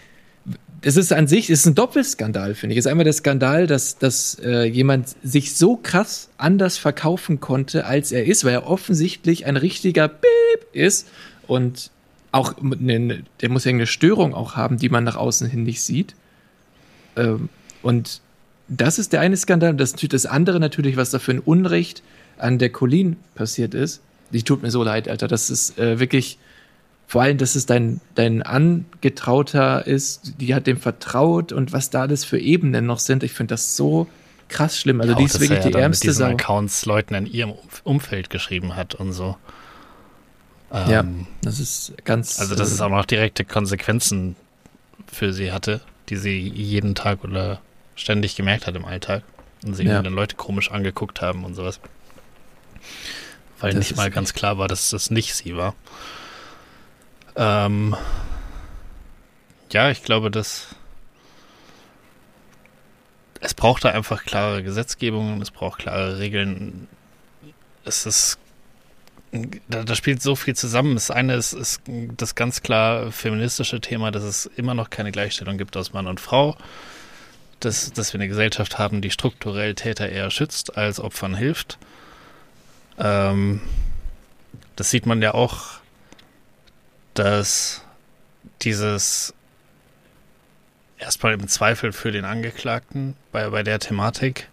es ist an sich, es ist ein Doppelskandal, finde ich. Es ist einmal der Skandal, dass, dass äh, jemand sich so krass anders verkaufen konnte, als er ist, weil er offensichtlich ein richtiger Beep ist und auch, eine, der muss ja eine Störung auch haben, die man nach außen hin nicht sieht. Ähm, Und das ist der eine Skandal. Das, das andere natürlich, was da für ein Unrecht an der Colleen passiert ist. Die tut mir so leid, Alter. Das ist äh, wirklich, vor allem, dass es dein, dein Angetrauter ist, die hat dem vertraut und was da alles für Ebenen noch sind. Ich finde das so krass schlimm. Also ja, die ist wirklich ja die ärmste mit diesen Sau. Accounts Leuten in ihrem Umfeld geschrieben hat und so. Ähm, ja, das ist ganz... Also dass es auch noch direkte Konsequenzen für sie hatte, die sie jeden Tag oder ständig gemerkt hat im Alltag und sie Ja. dann Leute komisch angeguckt haben und sowas. Weil Das nicht ist mal echt- ganz klar war, dass das nicht sie war. Ähm, ja, ich glaube, dass es braucht da einfach klare Gesetzgebung, es braucht klare Regeln. Es ist Da, da spielt so viel zusammen. Das eine ist, ist das ganz klar feministische Thema, dass es immer noch keine Gleichstellung gibt aus Mann und Frau. Dass, dass wir eine Gesellschaft haben, die strukturell Täter eher schützt, als Opfern hilft. Ähm, das sieht man ja auch, dass dieses erstmal im Zweifel für den Angeklagten bei, bei der Thematik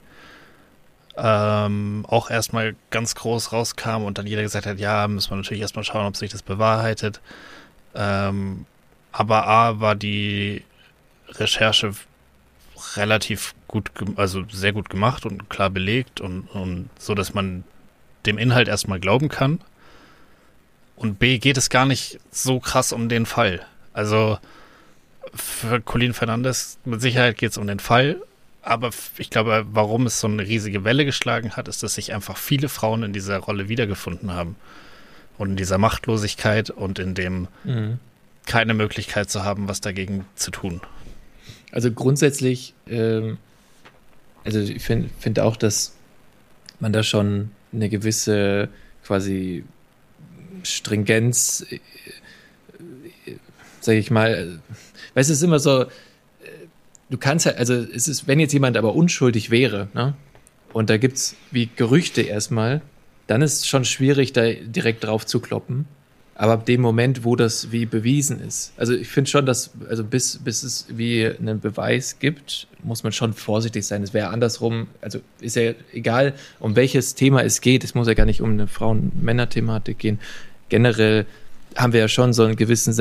Ähm, auch erstmal ganz groß rauskam und dann jeder gesagt hat, ja, müssen wir natürlich erstmal schauen, ob sich das bewahrheitet. Ähm, aber A, war die Recherche relativ gut, gem- also sehr gut gemacht und klar belegt und, und so, dass man dem Inhalt erstmal glauben kann. Und B, geht es gar nicht so krass um den Fall. Also für Colleen Fernandes mit Sicherheit geht es um den Fall. Aber ich glaube, warum es so eine riesige Welle geschlagen hat, ist, dass sich einfach viele Frauen in dieser Rolle wiedergefunden haben. Und in dieser Machtlosigkeit und in dem Mhm. keine Möglichkeit zu haben, was dagegen zu tun. Also grundsätzlich, ähm, also ich finde find auch, dass man da schon eine gewisse quasi Stringenz, äh, äh, sag ich mal, äh, weißt du, es ist immer so, äh, du kannst halt, also es ist, wenn jetzt jemand aber unschuldig wäre, ne, und da gibt's wie Gerüchte erstmal, dann ist es schon schwierig, da direkt drauf zu kloppen. Aber ab dem Moment, wo das wie bewiesen ist, also ich finde schon, dass, also bis, bis es wie einen Beweis gibt, muss man schon vorsichtig sein. Es wäre andersrum, also ist ja egal, um welches Thema es geht, es muss ja gar nicht um eine Frauen-Männer-Thematik gehen. Generell haben wir ja schon so einen gewissen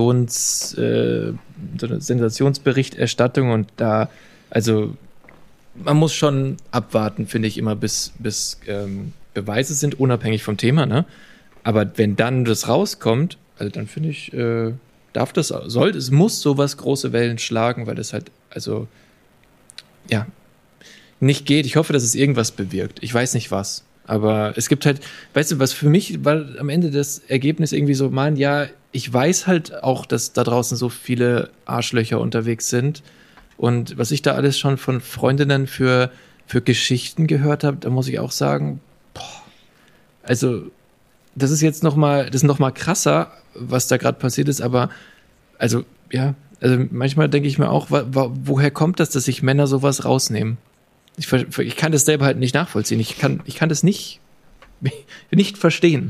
Sensations, äh, so eine Sensationsberichterstattung und da, also man muss schon abwarten, finde ich immer, bis, bis ähm, Beweise sind, unabhängig vom Thema, ne? Aber wenn dann das rauskommt, also dann finde ich, äh, darf das, sollte, es muss sowas große Wellen schlagen, weil das halt, also, ja, nicht geht. Ich hoffe, dass es irgendwas bewirkt. Ich weiß nicht was. Aber es gibt halt, weißt du, was für mich war am Ende das Ergebnis irgendwie so, man, ja, ich weiß halt auch, dass da draußen so viele Arschlöcher unterwegs sind. Und was ich da alles schon von Freundinnen für, für Geschichten gehört habe, da muss ich auch sagen, boah, also das ist jetzt noch mal, das ist noch mal krasser, was da gerade passiert ist, aber also, ja, also manchmal denke ich mir auch, wa, wa, woher kommt das, dass sich Männer sowas rausnehmen? Ich, ich kann das selber halt nicht nachvollziehen. Ich kann, ich kann das nicht, nicht verstehen.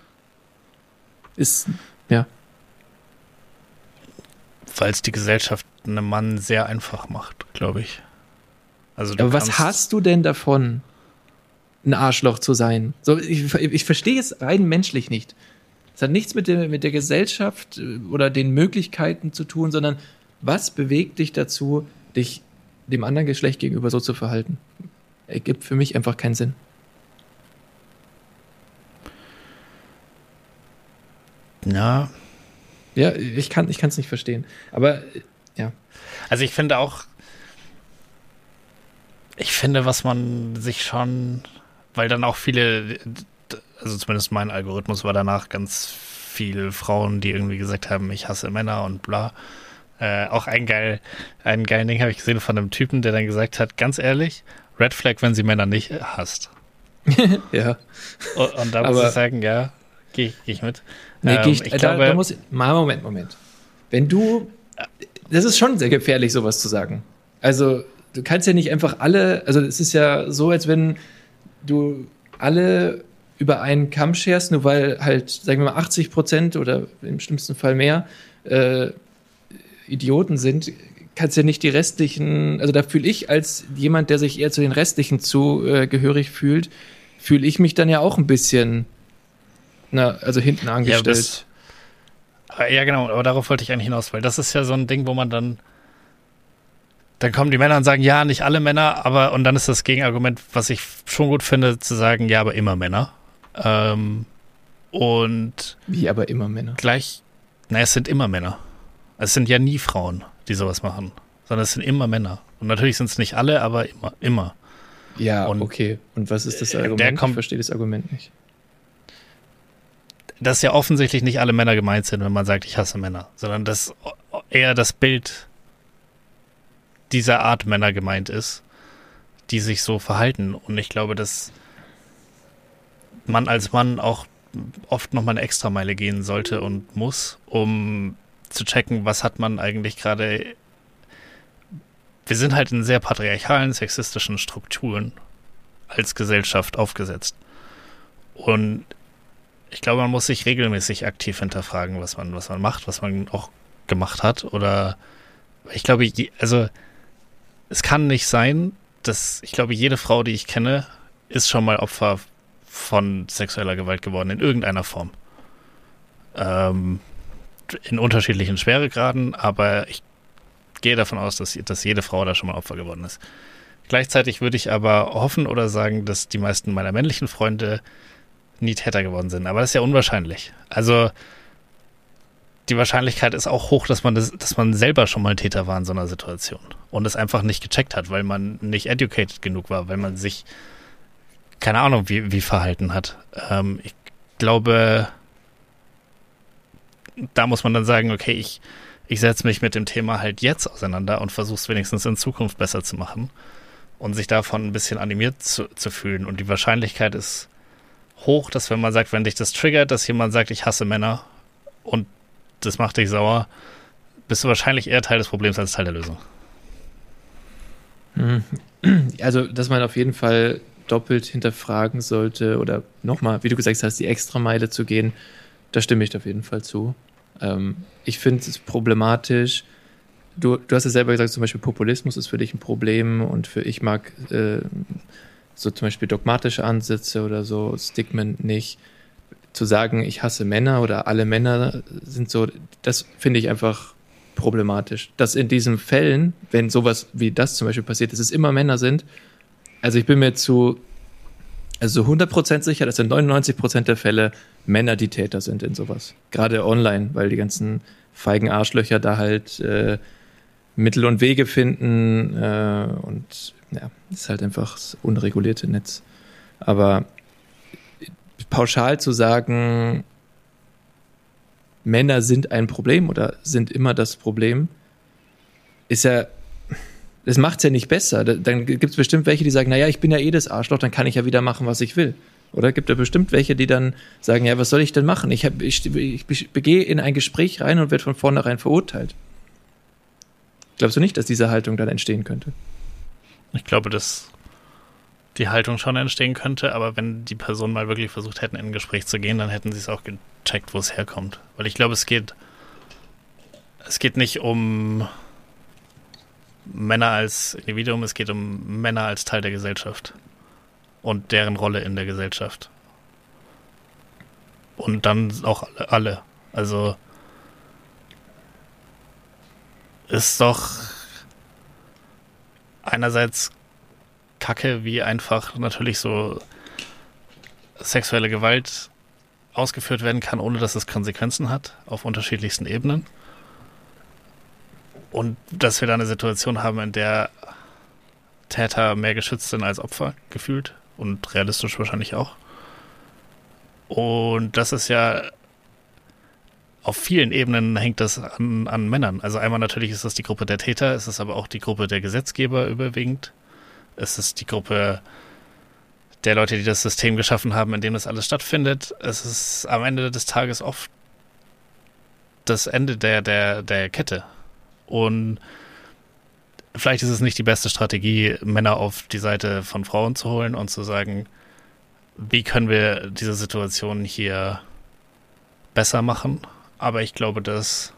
Ist, ja. Weil es die Gesellschaft einem Mann sehr einfach macht, glaube ich. Also Aber was hast du denn davon, ein Arschloch zu sein? So, ich, ich verstehe es rein menschlich nicht. Es hat nichts mit der, mit der Gesellschaft oder den Möglichkeiten zu tun, sondern was bewegt dich dazu, dich dem anderen Geschlecht gegenüber so zu verhalten? Ergibt für mich einfach keinen Sinn. Ja. Ja, ich kann ich es nicht verstehen. Aber, ja. Also ich finde auch, ich finde, was man sich schon, weil dann auch viele, also zumindest mein Algorithmus war danach ganz viele Frauen, die irgendwie gesagt haben, ich hasse Männer und bla. Äh, auch ein geil, einen geilen Ding habe ich gesehen von einem Typen, der dann gesagt hat, ganz ehrlich, Red Flag, wenn sie Männer nicht hasst. Ja. Und, und da muss ich sagen, ja, gehe geh ich mit. Nee, ähm, geh ich, ich da, glaube, da muss ich, mal, Moment, Moment. Wenn du, das ist schon sehr gefährlich, sowas zu sagen. Also, du kannst ja nicht einfach alle, also es ist ja so, als wenn du alle über einen Kamm scherst, nur weil halt, sagen wir mal, achtzig Prozent oder im schlimmsten Fall mehr äh, Idioten sind, kannst ja nicht die restlichen, also da fühle ich als jemand, der sich eher zu den restlichen zugehörig äh, fühlt, fühle ich mich dann ja auch ein bisschen, na, also hinten angestellt. Ja, das, ja, genau, aber darauf wollte ich eigentlich hinaus, weil das ist ja so ein Ding, wo man dann, dann kommen die Männer und sagen, ja, nicht alle Männer, aber, und dann ist das Gegenargument, was ich schon gut finde, zu sagen, ja, aber immer Männer. Ähm, und Wie aber immer Männer? Gleich, naja, es sind immer Männer. Es sind ja nie Frauen, die sowas machen, sondern es sind immer Männer. Und natürlich sind es nicht alle, aber immer, immer. Ja, und okay. Und was ist das Argument? Der kommt, ich verstehe das Argument nicht. Dass ja offensichtlich nicht alle Männer gemeint sind, wenn man sagt, ich hasse Männer, sondern dass eher das Bild dieser Art Männer gemeint ist, die sich so verhalten. Und ich glaube, dass man als Mann auch oft nochmal eine Extrameile gehen sollte und muss, um zu checken, was hat man eigentlich gerade. Wir sind halt in sehr patriarchalen, sexistischen Strukturen als Gesellschaft aufgesetzt. Und ich glaube, man muss sich regelmäßig aktiv hinterfragen, was man, was man macht, was man auch gemacht hat. Oder ich glaube, also es kann nicht sein, dass, ich glaube, jede Frau, die ich kenne, ist schon mal Opfer von sexueller Gewalt geworden, in irgendeiner Form. Ähm, in unterschiedlichen Schweregraden, aber ich gehe davon aus, dass, dass jede Frau da schon mal Opfer geworden ist. Gleichzeitig würde ich aber hoffen oder sagen, dass die meisten meiner männlichen Freunde nie Täter geworden sind. Aber das ist ja unwahrscheinlich. Also die Wahrscheinlichkeit ist auch hoch, dass man das, dass man selber schon mal Täter war in so einer Situation und es einfach nicht gecheckt hat, weil man nicht educated genug war, weil man sich keine Ahnung wie, wie verhalten hat. Ähm, ich glaube, da muss man dann sagen, okay, ich, ich setze mich mit dem Thema halt jetzt auseinander und versuche es wenigstens in Zukunft besser zu machen und sich davon ein bisschen animiert zu, zu fühlen. Und die Wahrscheinlichkeit ist hoch, dass wenn man sagt, wenn dich das triggert, dass jemand sagt, ich hasse Männer und das macht dich sauer, bist du wahrscheinlich eher Teil des Problems als Teil der Lösung. Also, dass man auf jeden Fall doppelt hinterfragen sollte oder nochmal, wie du gesagt hast, die Extrameile zu gehen, da stimme ich auf jeden Fall zu. Ähm, ich finde es problematisch. Du, du hast ja selber gesagt, zum Beispiel Populismus ist für dich ein Problem und für ich mag äh, so zum Beispiel dogmatische Ansätze oder so, Stigmen nicht. Zu sagen, ich hasse Männer oder alle Männer sind so, das finde ich einfach problematisch, dass in diesen Fällen, wenn sowas wie das zum Beispiel passiert, dass es immer Männer sind. Also ich bin mir zu also hundert Prozent sicher, dass in neunundneunzig Prozent der Fälle Männer die Täter sind in sowas. Gerade online, weil die ganzen feigen Arschlöcher da halt äh, Mittel und Wege finden äh, und ja, ist halt einfach das unregulierte Netz. Aber pauschal zu sagen, Männer sind ein Problem oder sind immer das Problem, ist ja, das macht es ja nicht besser. Dann gibt es bestimmt welche, die sagen, naja, ich bin ja eh das Arschloch, dann kann ich ja wieder machen, was ich will. Oder gibt es bestimmt welche, die dann sagen, ja, was soll ich denn machen? Ich, hab, ich, ich begehe in ein Gespräch rein und werde von vornherein verurteilt. Glaubst du nicht, dass diese Haltung dann entstehen könnte? Ich glaube, dass die Haltung schon entstehen könnte, aber wenn die Personen mal wirklich versucht hätten, in ein Gespräch zu gehen, dann hätten sie es auch gecheckt, wo es herkommt. Weil ich glaube, es geht es geht nicht um Männer als Individuum, es geht um Männer als Teil der Gesellschaft und deren Rolle in der Gesellschaft. Und dann auch alle. Also ist doch einerseits Kacke, wie einfach natürlich so sexuelle Gewalt ausgeführt werden kann, ohne dass es Konsequenzen hat, auf unterschiedlichsten Ebenen. Und dass wir da eine Situation haben, in der Täter mehr geschützt sind als Opfer, gefühlt. Und realistisch wahrscheinlich auch. Und das ist ja auf vielen Ebenen hängt das an, an Männern. Also einmal natürlich ist das die Gruppe der Täter, es ist aber auch die Gruppe der Gesetzgeber überwiegend. Es ist die Gruppe der Leute, die das System geschaffen haben, in dem das alles stattfindet. Es ist am Ende des Tages oft das Ende der, der, der Kette. Und vielleicht ist es nicht die beste Strategie, Männer auf die Seite von Frauen zu holen und zu sagen, wie können wir diese Situation hier besser machen. Aber ich glaube, dass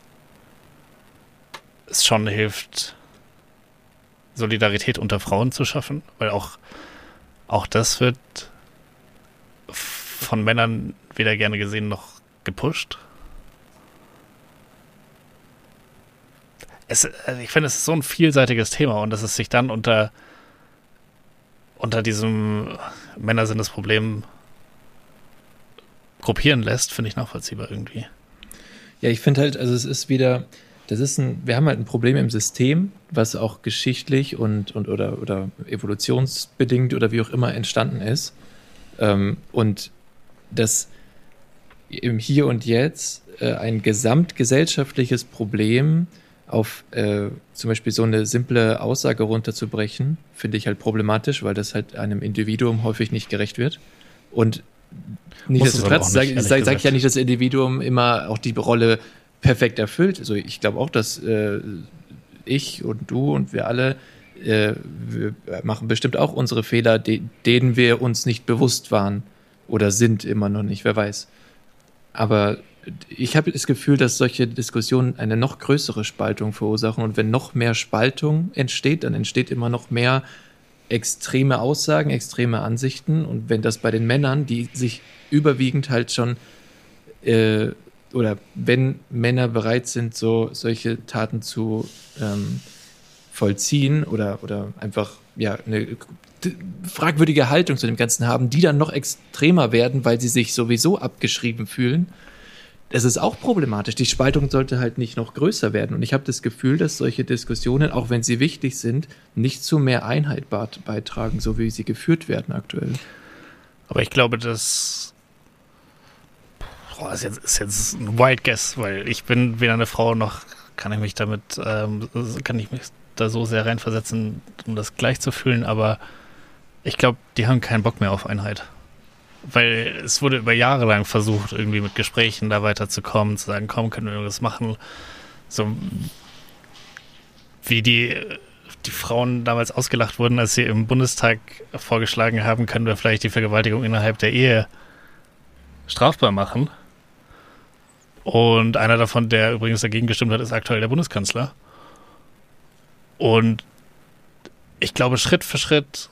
es schon hilft, Solidarität unter Frauen zu schaffen, weil auch, auch das wird von Männern weder gerne gesehen noch gepusht. Es, also ich finde, es ist so ein vielseitiges Thema und dass es sich dann unter, unter diesem Männer sind das Problem gruppieren lässt, finde ich nachvollziehbar irgendwie. Ja, ich finde halt, also es ist wieder, das ist ein, wir haben halt ein Problem im System, was auch geschichtlich und, und oder, oder evolutionsbedingt oder wie auch immer entstanden ist. Ähm, und das im Hier und Jetzt äh, ein gesamtgesellschaftliches Problem auf äh, zum Beispiel so eine simple Aussage runterzubrechen, finde ich halt problematisch, weil das halt einem Individuum häufig nicht gerecht wird. Und nichtsdestotrotz sage sag, sag ich ja nicht, dass das Individuum immer auch die Rolle perfekt erfüllt. Also ich glaube auch, dass äh, ich und du und wir alle äh, wir machen bestimmt auch unsere Fehler, de- denen wir uns nicht bewusst waren oder sind immer noch nicht, wer weiß. Aber ich habe das Gefühl, dass solche Diskussionen eine noch größere Spaltung verursachen und wenn noch mehr Spaltung entsteht, dann entsteht immer noch mehr extreme Aussagen, extreme Ansichten und wenn das bei den Männern, die sich überwiegend halt schon äh, oder wenn Männer bereit sind, so solche Taten zu ähm, vollziehen oder, oder einfach ja eine fragwürdige Haltung zu dem Ganzen haben, die dann noch extremer werden, weil sie sich sowieso abgeschrieben fühlen. Es ist auch problematisch. Die Spaltung sollte halt nicht noch größer werden. Und ich habe das Gefühl, dass solche Diskussionen, auch wenn sie wichtig sind, nicht zu mehr Einheit beitragen, so wie sie geführt werden aktuell. Aber ich glaube, das boah, ist, jetzt, ist jetzt ein Wild Guess, weil ich bin weder eine Frau noch kann ich mich damit, ähm, kann ich mich da so sehr reinversetzen, um das gleich zu fühlen. Aber ich glaube, die haben keinen Bock mehr auf Einheit. Weil es wurde über Jahre lang versucht, irgendwie mit Gesprächen da weiterzukommen, zu sagen, komm, können wir irgendwas machen. So wie die, die Frauen damals ausgelacht wurden, als sie im Bundestag vorgeschlagen haben, können wir vielleicht die Vergewaltigung innerhalb der Ehe strafbar machen. Und einer davon, der übrigens dagegen gestimmt hat, ist aktuell der Bundeskanzler. Und ich glaube, Schritt für Schritt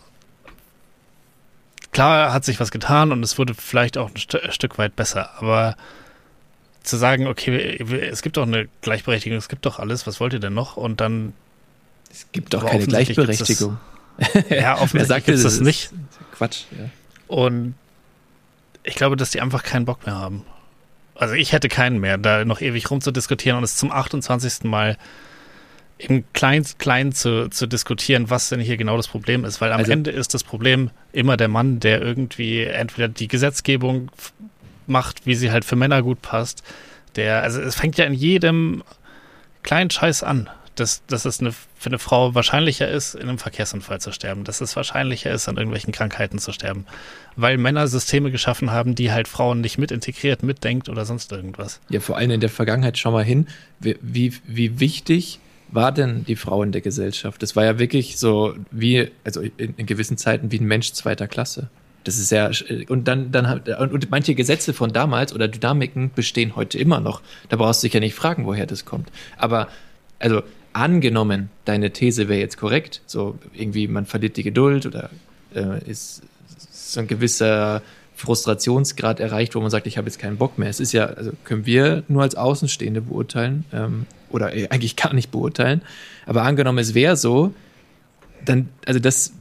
klar hat sich was getan und es wurde vielleicht auch ein St- Stück weit besser, aber zu sagen, okay, es gibt doch eine Gleichberechtigung, es gibt doch alles, was wollt ihr denn noch? Und dann Es gibt doch keine Gleichberechtigung. Ja, offensichtlich gibt es das nicht. Quatsch, ja. Und ich glaube, dass die einfach keinen Bock mehr haben. Also ich hätte keinen mehr, da noch ewig rumzudiskutieren und es zum achtundzwanzigsten Mal im Klein, Klein zu, zu diskutieren, was denn hier genau das Problem ist. Weil am Also- Ende ist das Problem immer der Mann, der irgendwie entweder die Gesetzgebung f- macht, wie sie halt für Männer gut passt. Der, also es fängt ja in jedem kleinen Scheiß an, dass, dass es eine, für eine Frau wahrscheinlicher ist, in einem Verkehrsunfall zu sterben, dass es wahrscheinlicher ist, an irgendwelchen Krankheiten zu sterben, weil Männer Systeme geschaffen haben, die halt Frauen nicht mit integriert, mitdenkt oder sonst irgendwas. Ja, vor allem in der Vergangenheit, schau mal hin, wie, wie, wie wichtig war denn die Frau in der Gesellschaft? Das war ja wirklich so wie, also in, in gewissen Zeiten wie ein Mensch zweiter Klasse. Das ist ja, und dann, dann, und, und manche Gesetze von damals oder Dynamiken bestehen heute immer noch. Da brauchst du dich ja nicht fragen, woher das kommt. Aber, also, angenommen, deine These wäre jetzt korrekt, so irgendwie man verliert die Geduld oder äh, ist so ein gewisser Frustrationsgrad erreicht, wo man sagt, ich habe jetzt keinen Bock mehr. Es ist ja, also können wir nur als Außenstehende beurteilen ähm, oder eigentlich gar nicht beurteilen. Aber angenommen, es wäre so, dann, also das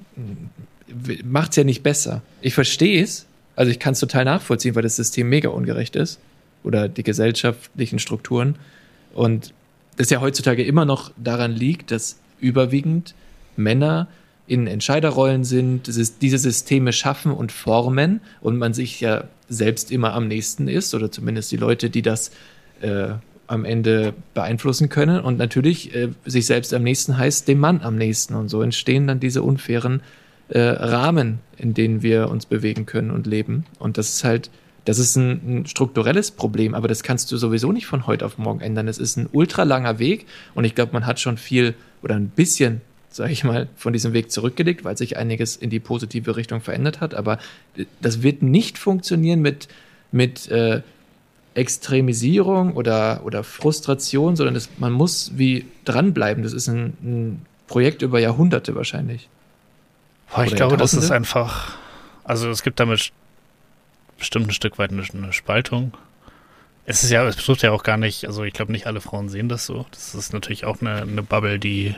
macht es ja nicht besser. Ich verstehe es, also ich kann es total nachvollziehen, weil das System mega ungerecht ist oder die gesellschaftlichen Strukturen und das ja heutzutage immer noch daran liegt, dass überwiegend Männer in Entscheiderrollen sind, diese Systeme schaffen und formen und man sich ja selbst immer am nächsten ist oder zumindest die Leute, die das äh, am Ende beeinflussen können und natürlich äh, sich selbst am nächsten heißt dem Mann am nächsten und so entstehen dann diese unfairen äh, Rahmen, in denen wir uns bewegen können und leben und das ist halt Das ist ein, ein strukturelles Problem, aber das kannst du sowieso nicht von heute auf morgen ändern. Es ist ein ultra langer Weg und ich glaube, man hat schon viel oder ein bisschen, sage ich mal, von diesem Weg zurückgelegt, weil sich einiges in die positive Richtung verändert hat. Aber das wird nicht funktionieren mit, mit äh, Extremisierung oder, oder Frustration, sondern das, man muss wie dranbleiben. Das ist ein, ein Projekt über Jahrhunderte wahrscheinlich. Boah, ich Oder glaube, das ist Jahrtausende? einfach, also es gibt damit bestimmt ein Stück weit eine, eine Spaltung. Es ist ja, es betrifft ja auch gar nicht, also ich glaube nicht alle Frauen sehen das so. Das ist natürlich auch eine, eine Bubble, die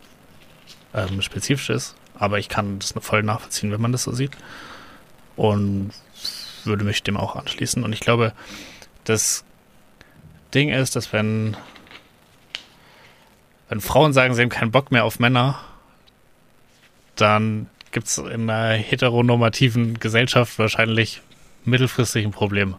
ähm, spezifisch ist, aber ich kann das voll nachvollziehen, wenn man das so sieht und würde mich dem auch anschließen und ich glaube, das Ding ist, dass wenn wenn Frauen sagen, sie haben keinen Bock mehr auf Männer, dann gibt es in einer heteronormativen Gesellschaft wahrscheinlich mittelfristig ein Problem.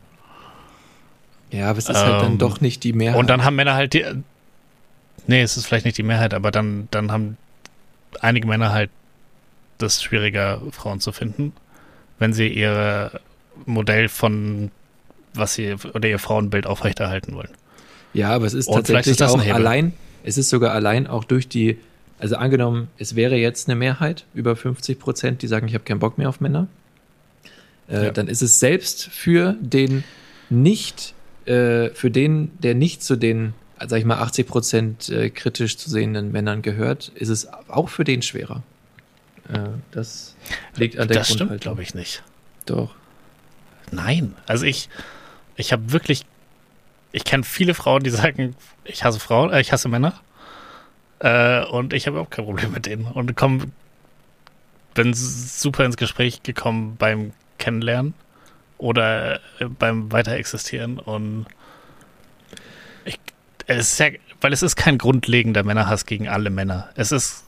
Ja, aber es ist halt dann Ähm, doch nicht die Mehrheit. Und dann haben Männer halt die. Nee, es ist vielleicht nicht die Mehrheit, aber dann, dann haben einige Männer halt das schwieriger, Frauen zu finden, wenn sie ihr Modell von was sie oder ihr Frauenbild aufrechterhalten wollen. Ja, aber es ist Und vielleicht tatsächlich ist das ein auch Hebel. allein, es ist sogar allein auch durch die, also angenommen, es wäre jetzt eine Mehrheit, über fünfzig Prozent, die sagen, ich habe keinen Bock mehr auf Männer, äh, Ja. dann ist es selbst für den nicht, äh, für den, der nicht zu den, sag ich mal, achtzig Prozent äh, kritisch zu sehenden Männern gehört, ist es auch für den schwerer. Äh, das liegt an der Das stimmt, Grundhaltung. glaube ich, nicht. Doch. Nein. Also ich, ich habe wirklich, ich kenne viele Frauen, die sagen, ich hasse Frauen, äh, ich hasse Männer. Äh, und ich habe überhaupt kein Problem mit denen. Und komm, bin super ins Gespräch gekommen beim Kennenlernen oder äh, beim Weiterexistieren. Und ich, es ist ja, weil es ist kein grundlegender Männerhass gegen alle Männer. Es ist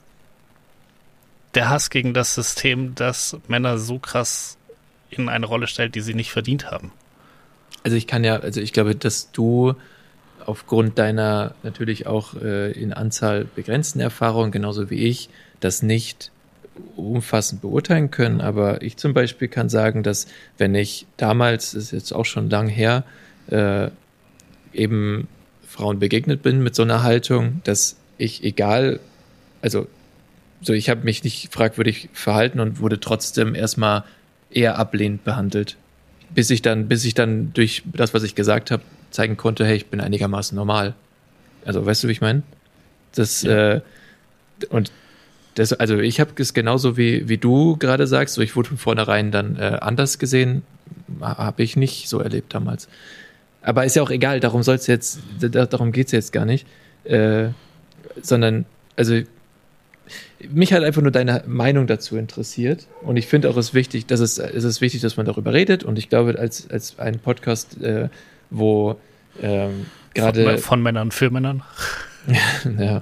der Hass gegen das System, das Männer so krass in eine Rolle stellt, die sie nicht verdient haben. Also ich kann ja, also ich glaube, dass du aufgrund deiner natürlich auch äh, in Anzahl begrenzten Erfahrungen, genauso wie ich, das nicht umfassend beurteilen können. Aber ich zum Beispiel kann sagen, dass wenn ich damals, das ist jetzt auch schon lang her, äh, eben Frauen begegnet bin mit so einer Haltung, dass ich egal, also so ich habe mich nicht fragwürdig verhalten und wurde trotzdem erstmal eher ablehnend behandelt. Bis ich dann, bis ich dann durch das, was ich gesagt habe, zeigen konnte, hey, ich bin einigermaßen normal. Also, weißt du, wie ich meine? Das, Ja. äh, und das, also ich habe es genauso wie, wie du gerade sagst, so ich wurde von vornherein dann äh, anders gesehen, habe ich nicht so erlebt damals. Aber ist ja auch egal, darum soll's jetzt, darum geht's jetzt gar nicht. Äh, sondern, also mich hat einfach nur deine Meinung dazu interessiert. Und ich finde auch, es ist wichtig, dass es, es ist wichtig, dass man darüber redet. Und ich glaube, als, als ein Podcast, äh, wo ähm, gerade von, von Männern für Männern. ja,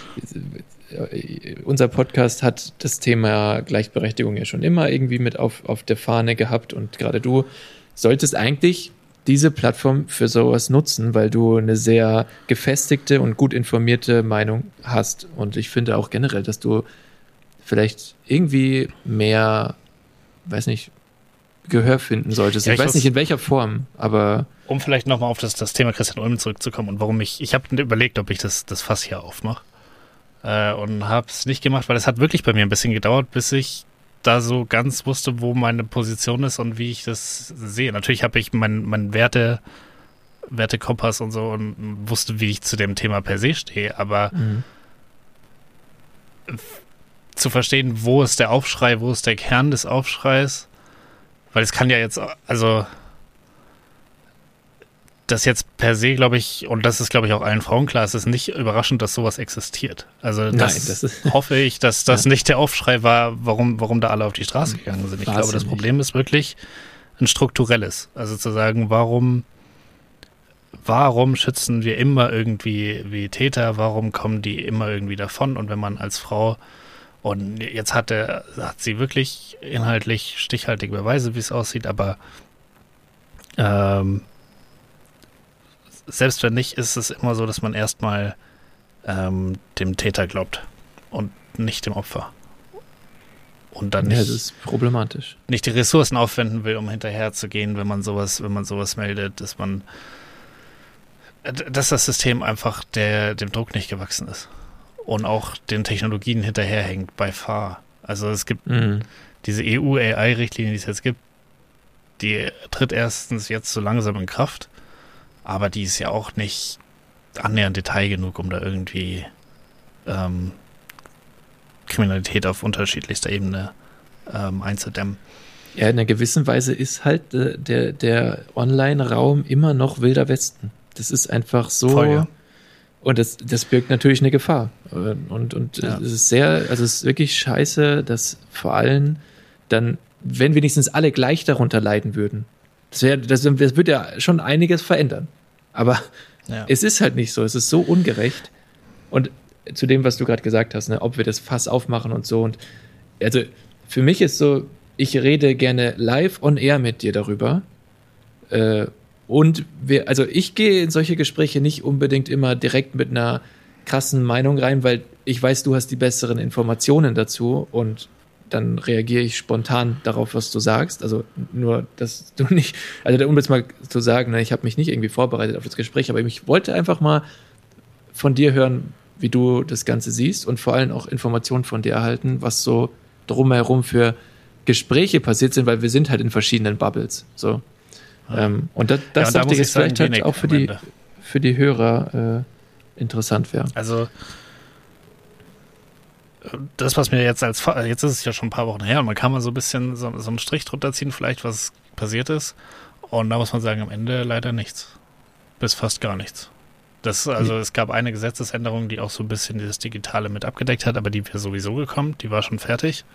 unser Podcast hat das Thema Gleichberechtigung ja schon immer irgendwie mit auf, auf der Fahne gehabt. Und gerade du solltest eigentlich diese Plattform für sowas nutzen, weil du eine sehr gefestigte und gut informierte Meinung hast. Und ich finde auch generell, dass du vielleicht irgendwie mehr, weiß nicht, Gehör finden solltest. Ja, ich, ich weiß nicht, in welcher Form, aber... Um vielleicht nochmal auf das, das Thema Christian Ulm zurückzukommen und warum ich... Ich habe überlegt, ob ich das, das Fass hier aufmache. Äh, und habe es nicht gemacht, weil es hat wirklich bei mir ein bisschen gedauert, bis ich da so ganz wusste, wo meine Position ist und wie ich das sehe. Natürlich habe ich meinen mein Werte, Wertekompass und so und wusste, wie ich zu dem Thema per se stehe, aber mhm. zu verstehen, wo ist der Aufschrei, wo ist der Kern des Aufschreis, weil es kann ja jetzt, also das jetzt per se, glaube ich, und das ist, glaube ich, auch allen Frauen klar, es ist nicht überraschend, dass sowas existiert. Also das, Nein, das ist, hoffe ich, dass das ja. nicht der Aufschrei war, warum, warum da alle auf die Straße gegangen sind. Ich War's glaube, das nicht. Problem ist wirklich ein strukturelles. Also zu sagen, warum, warum schützen wir immer irgendwie wie Täter, warum kommen die immer irgendwie davon? Und wenn man als Frau, und jetzt hat, der, hat sie wirklich inhaltlich stichhaltige Beweise, wie es aussieht, aber ähm, selbst wenn nicht, ist es immer so, dass man erstmal ähm, dem Täter glaubt und nicht dem Opfer. Und dann nicht, ja, das ist problematisch. Nicht die Ressourcen aufwenden will, um hinterher zu gehen, wenn man sowas, wenn man sowas meldet, dass man dass das System einfach der, dem Druck nicht gewachsen ist. Und auch den Technologien hinterherhängt bei Fahr. Also es gibt mhm. diese E U-A I-Richtlinie, die es jetzt gibt, die tritt erstens jetzt so langsam in Kraft. Aber die ist ja auch nicht annähernd Detail genug, um da irgendwie ähm, Kriminalität auf unterschiedlichster Ebene ähm, einzudämmen. Ja, in einer gewissen Weise ist halt äh, der, der Online-Raum immer noch Wilder Westen. Das ist einfach so. Voll, ja. Und das, das birgt natürlich eine Gefahr. Und, und ja. es ist sehr, also es ist wirklich scheiße, dass vor allem dann, wenn wenigstens alle gleich darunter leiden würden. Das, wär, das, das würde ja schon einiges verändern. Aber ja. es ist halt nicht so. Es ist so ungerecht. Und zu dem, was du gerade gesagt hast, ne, ob wir das Fass aufmachen und so. Und also für mich ist so, ich rede gerne live on air mit dir darüber. Äh, und wir, also ich gehe in solche Gespräche nicht unbedingt immer direkt mit einer krassen Meinung rein, weil ich weiß, du hast die besseren Informationen dazu und dann reagiere ich spontan darauf, was du sagst. Also nur, dass du nicht, also um jetzt mal zu sagen, ne, ich habe mich nicht irgendwie vorbereitet auf das Gespräch, aber ich wollte einfach mal von dir hören, wie du das Ganze siehst und vor allem auch Informationen von dir erhalten, was so drumherum für Gespräche passiert sind, weil wir sind halt in verschiedenen Bubbles. So. Ja. Ähm, und das, das ja, und dachte ich, jetzt vielleicht halt auch für die, für die Hörer äh, interessant wäre. Also das, was mir jetzt als, jetzt ist es ja schon ein paar Wochen her und man kann mal so ein bisschen so, so einen Strich drunter ziehen, vielleicht was passiert ist. Und da muss man sagen, am Ende leider nichts. Bis fast gar nichts. Das, also es gab eine Gesetzesänderung, die auch so ein bisschen dieses Digitale mit abgedeckt hat, aber die wäre sowieso gekommen, die war schon fertig.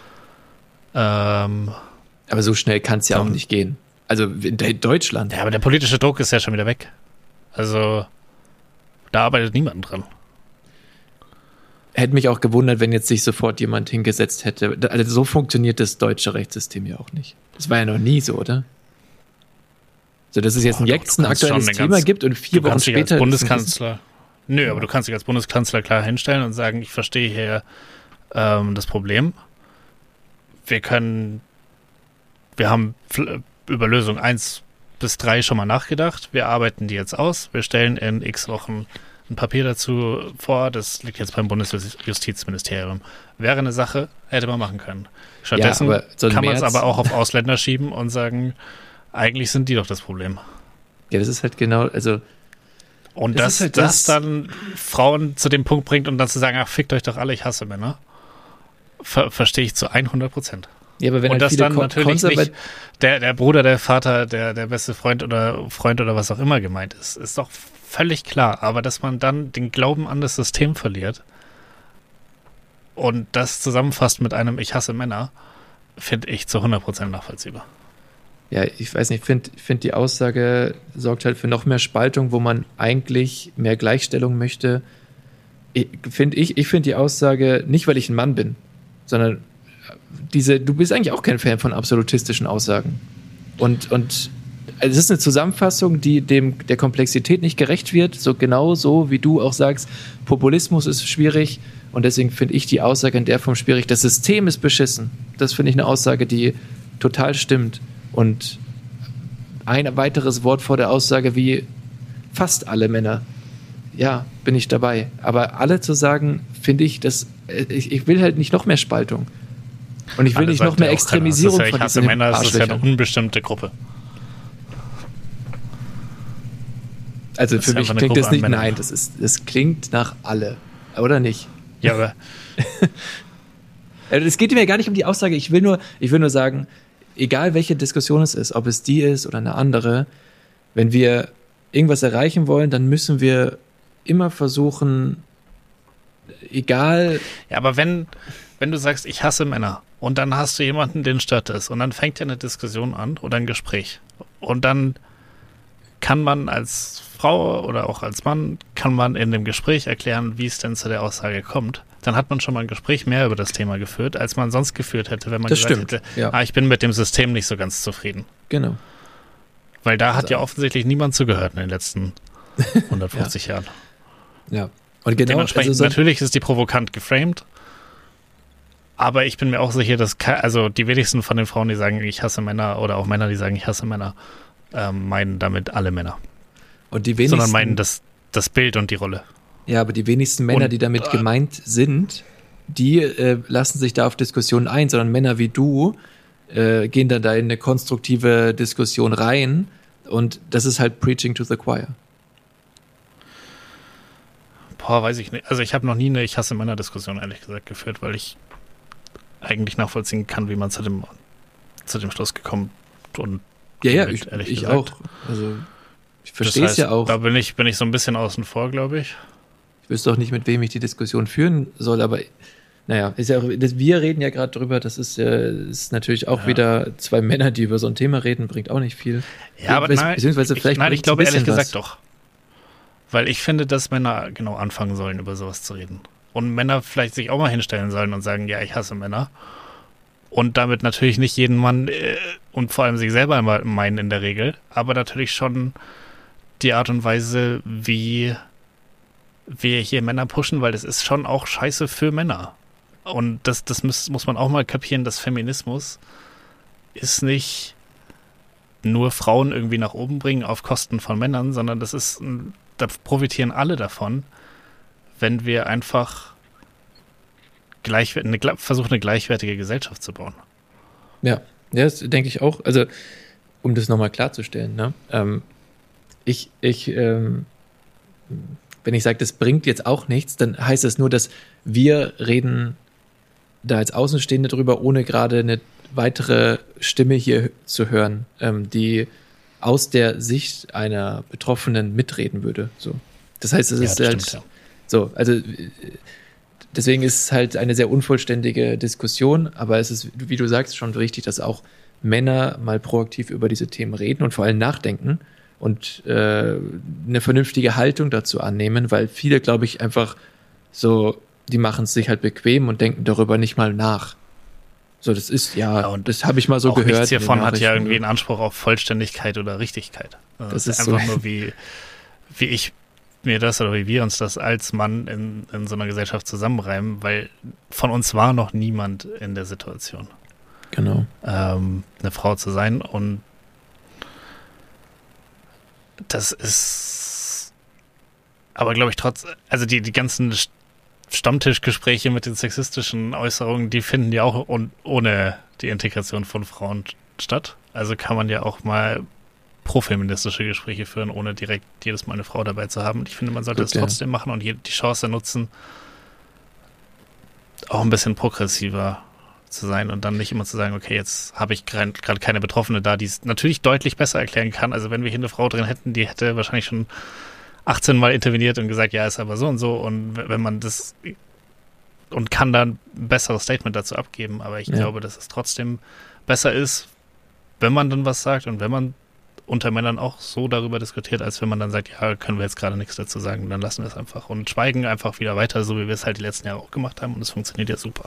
Ähm, aber so schnell kann es ja auch nicht gehen. Also in Deutschland. Ja, aber der politische Druck ist ja schon wieder weg. Also da arbeitet niemand dran. Hätte mich auch gewundert, wenn jetzt sich sofort jemand hingesetzt hätte. Also so funktioniert das deutsche Rechtssystem ja auch nicht. Das war ja noch nie so, oder? So, dass es jetzt Boah, jetzt ein aktuelles Thema ganz, gibt und vier Wochen später... Als Bundeskanzler, nö, ja. aber du kannst dich als Bundeskanzler klar hinstellen und sagen, ich verstehe hier ähm, das Problem. Wir können, wir haben über Lösung eins bis drei schon mal nachgedacht. Wir arbeiten die jetzt aus. Wir stellen in x Wochen ein Papier dazu vor. Das liegt jetzt beim Bundesjustizministerium. Wäre eine Sache, hätte man machen können. Stattdessen ja, so kann man es aber auch auf Ausländer schieben und sagen... Eigentlich sind die doch das Problem. Ja, das ist halt genau, also... Und das, das, halt das, das dann Frauen zu dem Punkt bringt und dann zu sagen, ach, fickt euch doch alle, ich hasse Männer, ver- verstehe ich zu hundert Prozent. Ja, aber wenn und halt das viele dann Kon- natürlich konservat- nicht der, der Bruder, der Vater, der, der beste Freund oder Freund oder was auch immer gemeint ist, ist doch völlig klar. Aber dass man dann den Glauben an das System verliert und das zusammenfasst mit einem Ich hasse Männer, finde ich zu hundert Prozent nachvollziehbar. Ja, ich weiß nicht, ich finde find die Aussage sorgt halt für noch mehr Spaltung, wo man eigentlich mehr Gleichstellung möchte. Ich finde ich, ich finde die Aussage, nicht weil ich ein Mann bin, sondern diese, du bist eigentlich auch kein Fan von absolutistischen Aussagen. Und, und also es ist eine Zusammenfassung, die dem der Komplexität nicht gerecht wird, so genau so, wie du auch sagst, Populismus ist schwierig und deswegen finde ich die Aussage in der Form schwierig. Das System ist beschissen. Das finde ich eine Aussage, die total stimmt. Und ein weiteres Wort vor der Aussage wie fast alle Männer. Ja, bin ich dabei. Aber alle zu sagen, finde ich, dass ich, ich will halt nicht noch mehr Spaltung. Und ich will Alle nicht sagt noch mehr ja auch Extremisierung keiner. von Das ist ja, diesen ich hasse Männer, das ist ja eine Arschlöchern. unbestimmte Gruppe. Also Das für ist mich einfach eine klingt Gruppe das an nicht, Männern. nein, das, ist, das klingt nach alle. Oder nicht? Ja, aber Also es geht mir gar nicht um die Aussage, ich will nur, ich will nur sagen, egal welche Diskussion es ist, ob es die ist oder eine andere, wenn wir irgendwas erreichen wollen, dann müssen wir immer versuchen, egal, Ja, aber wenn, wenn du sagst, ich hasse Männer und dann hast du jemanden, den stört es und dann fängt ja eine Diskussion an oder ein Gespräch und dann kann man als Frau oder auch als Mann, kann man in dem Gespräch erklären, wie es denn zu der Aussage kommt. Dann hat man schon mal ein Gespräch mehr über das Thema geführt, als man sonst geführt hätte, wenn man Das gesagt stimmt, hätte, ja. ah, ich bin mit dem System nicht so ganz zufrieden. genau. Weil da hat Also- ja offensichtlich niemand zugehört in den letzten hundertfünfzig Jahren. Ja. Und genau, Dementsprechend, also so, natürlich ist die provokant geframed, aber ich bin mir auch sicher, dass ke- also die wenigsten von den Frauen, die sagen, ich hasse Männer, oder auch Männer, die sagen, ich hasse Männer, ähm, meinen damit alle Männer, und die wenigsten, sondern meinen das, das Bild und die Rolle. ja, aber die wenigsten Männer, Und- die damit gemeint sind, die äh, lassen sich da auf Diskussionen ein, sondern Männer wie du äh, gehen dann da in eine konstruktive Diskussion rein und das ist halt Preaching to the Choir. Boah, weiß ich nicht. Also ich habe noch nie eine Ich hasse Männer-Diskussion, ehrlich gesagt, geführt, weil ich eigentlich nachvollziehen kann, wie man zu dem, zu dem Schluss gekommen und Ja, ja, wird, ich, ehrlich ich gesagt. auch. Also ich Das verstehe es heißt, ja auch. Da bin ich, bin ich so ein bisschen außen vor, glaube ich. Ich wüsste auch nicht, mit wem ich die Diskussion führen soll, aber naja, ist ja auch, das, wir reden ja gerade drüber, das ist, äh, ist natürlich auch Ja. wieder zwei Männer, die über so ein Thema reden, bringt auch nicht viel. Ja, aber Bezieh- nein, beziehungsweise ich, vielleicht nein, ich bringt's ein glaube ehrlich bisschen gesagt was. doch. Weil ich finde, dass Männer genau anfangen sollen, über sowas zu reden. Und Männer vielleicht sich auch mal hinstellen sollen und sagen, ja, ich hasse Männer. Und damit natürlich nicht jeden Mann äh, und vor allem sich selber immer meinen in der Regel, aber natürlich schon die Art und Weise, wie wir hier Männer pushen, weil das ist schon auch scheiße für Männer. Und das, das muss, muss man auch mal kapieren, dass Feminismus ist nicht nur Frauen irgendwie nach oben bringen auf Kosten von Männern, sondern das ist, ein- da profitieren alle davon, wenn wir einfach gleich, eine, gle- versuchen, eine gleichwertige Gesellschaft zu bauen. Ja, ja, das denke ich auch. Also, um das nochmal klarzustellen, ne? Ähm, ich, ich, ähm, wenn ich sage, das bringt jetzt auch nichts, dann heißt das nur, dass wir reden da als Außenstehende drüber, ohne gerade eine weitere Stimme hier zu hören, ähm, die aus der Sicht einer Betroffenen mitreden würde. So. Das heißt, es Ja, ist das halt stimmt, ja. so, also äh, deswegen ist es halt eine sehr unvollständige Diskussion, aber es ist, wie du sagst, schon richtig, dass auch Männer mal proaktiv über diese Themen reden und vor allem nachdenken und äh, eine vernünftige Haltung dazu annehmen, weil viele, glaube ich, einfach so, die machen es sich halt bequem und denken darüber nicht mal nach. So, das ist, ja, Ja, und das habe ich mal so auch gehört. nichts in den hiervon hat ja Nachrichten. irgendwie einen Anspruch auf Vollständigkeit oder Richtigkeit. Also Das das ist ist so. einfach nur, wie, wie ich mir das oder wie wir uns das als Mann in, in so einer Gesellschaft zusammenreimen, weil von uns war noch niemand in der Situation, Genau. ähm, eine Frau zu sein, und das ist aber, glaube ich, trotz, also die, die ganzen Stammtischgespräche mit den sexistischen Äußerungen, die finden ja auch un, ohne die Integration von Frauen statt. Also kann man ja auch mal profeministische Gespräche führen, ohne direkt jedes Mal eine Frau dabei zu haben. Und ich finde, man sollte Gut, es ja. trotzdem machen und je, die Chance nutzen, auch ein bisschen progressiver zu sein und dann nicht immer zu sagen, okay, jetzt habe ich gerade keine Betroffene da, die es natürlich deutlich besser erklären kann. Also wenn wir hier eine Frau drin hätten, die hätte wahrscheinlich schon achtzehn Mal interveniert und gesagt, ja, ist aber so und so. Und wenn man das und kann dann ein besseres Statement dazu abgeben. Aber ich ja. glaube, dass es trotzdem besser ist, wenn man dann was sagt und wenn man unter Männern auch so darüber diskutiert, als wenn man dann sagt, ja, können wir jetzt gerade nichts dazu sagen, dann lassen wir es einfach und schweigen einfach wieder weiter, so wie wir es halt die letzten Jahre auch gemacht haben und es funktioniert ja super.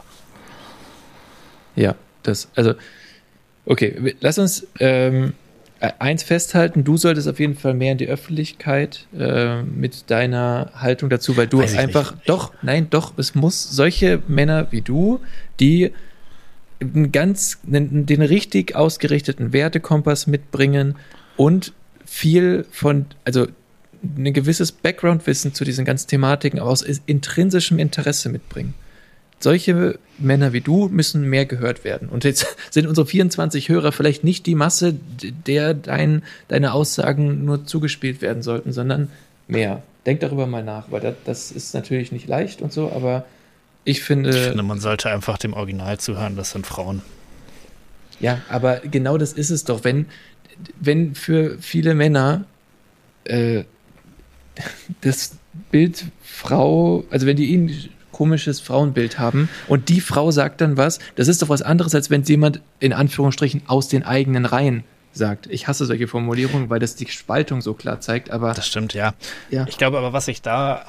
Ja, das, also, okay, lass uns ähm, eins festhalten, du solltest auf jeden Fall mehr in die Öffentlichkeit äh, mit deiner Haltung dazu, weil du einfach, nicht. doch, nein, doch, es muss solche Männer wie du, die einen ganz, den, den richtig ausgerichteten Wertekompass mitbringen und viel von, also ein gewisses Background-Wissen zu diesen ganzen Thematiken aus intrinsischem Interesse mitbringen. Solche Männer wie du müssen mehr gehört werden. Und jetzt sind unsere vierundzwanzig Hörer vielleicht nicht die Masse, der dein, deine Aussagen nur zugespielt werden sollten, sondern mehr. Denk darüber mal nach, weil das, das ist natürlich nicht leicht und so, aber ich finde... Ich finde, man sollte einfach dem Original zuhören, das sind Frauen. Ja, aber genau das ist es doch. Wenn, wenn für viele Männer äh, das Bild Frau, also wenn die ein komisches Frauenbild haben und die Frau sagt dann was, das ist doch was anderes, als wenn es jemand in Anführungsstrichen aus den eigenen Reihen sagt. Ich hasse solche Formulierungen, weil das die Spaltung so klar zeigt, aber... Das stimmt, ja. ja. Ich glaube aber, was ich da...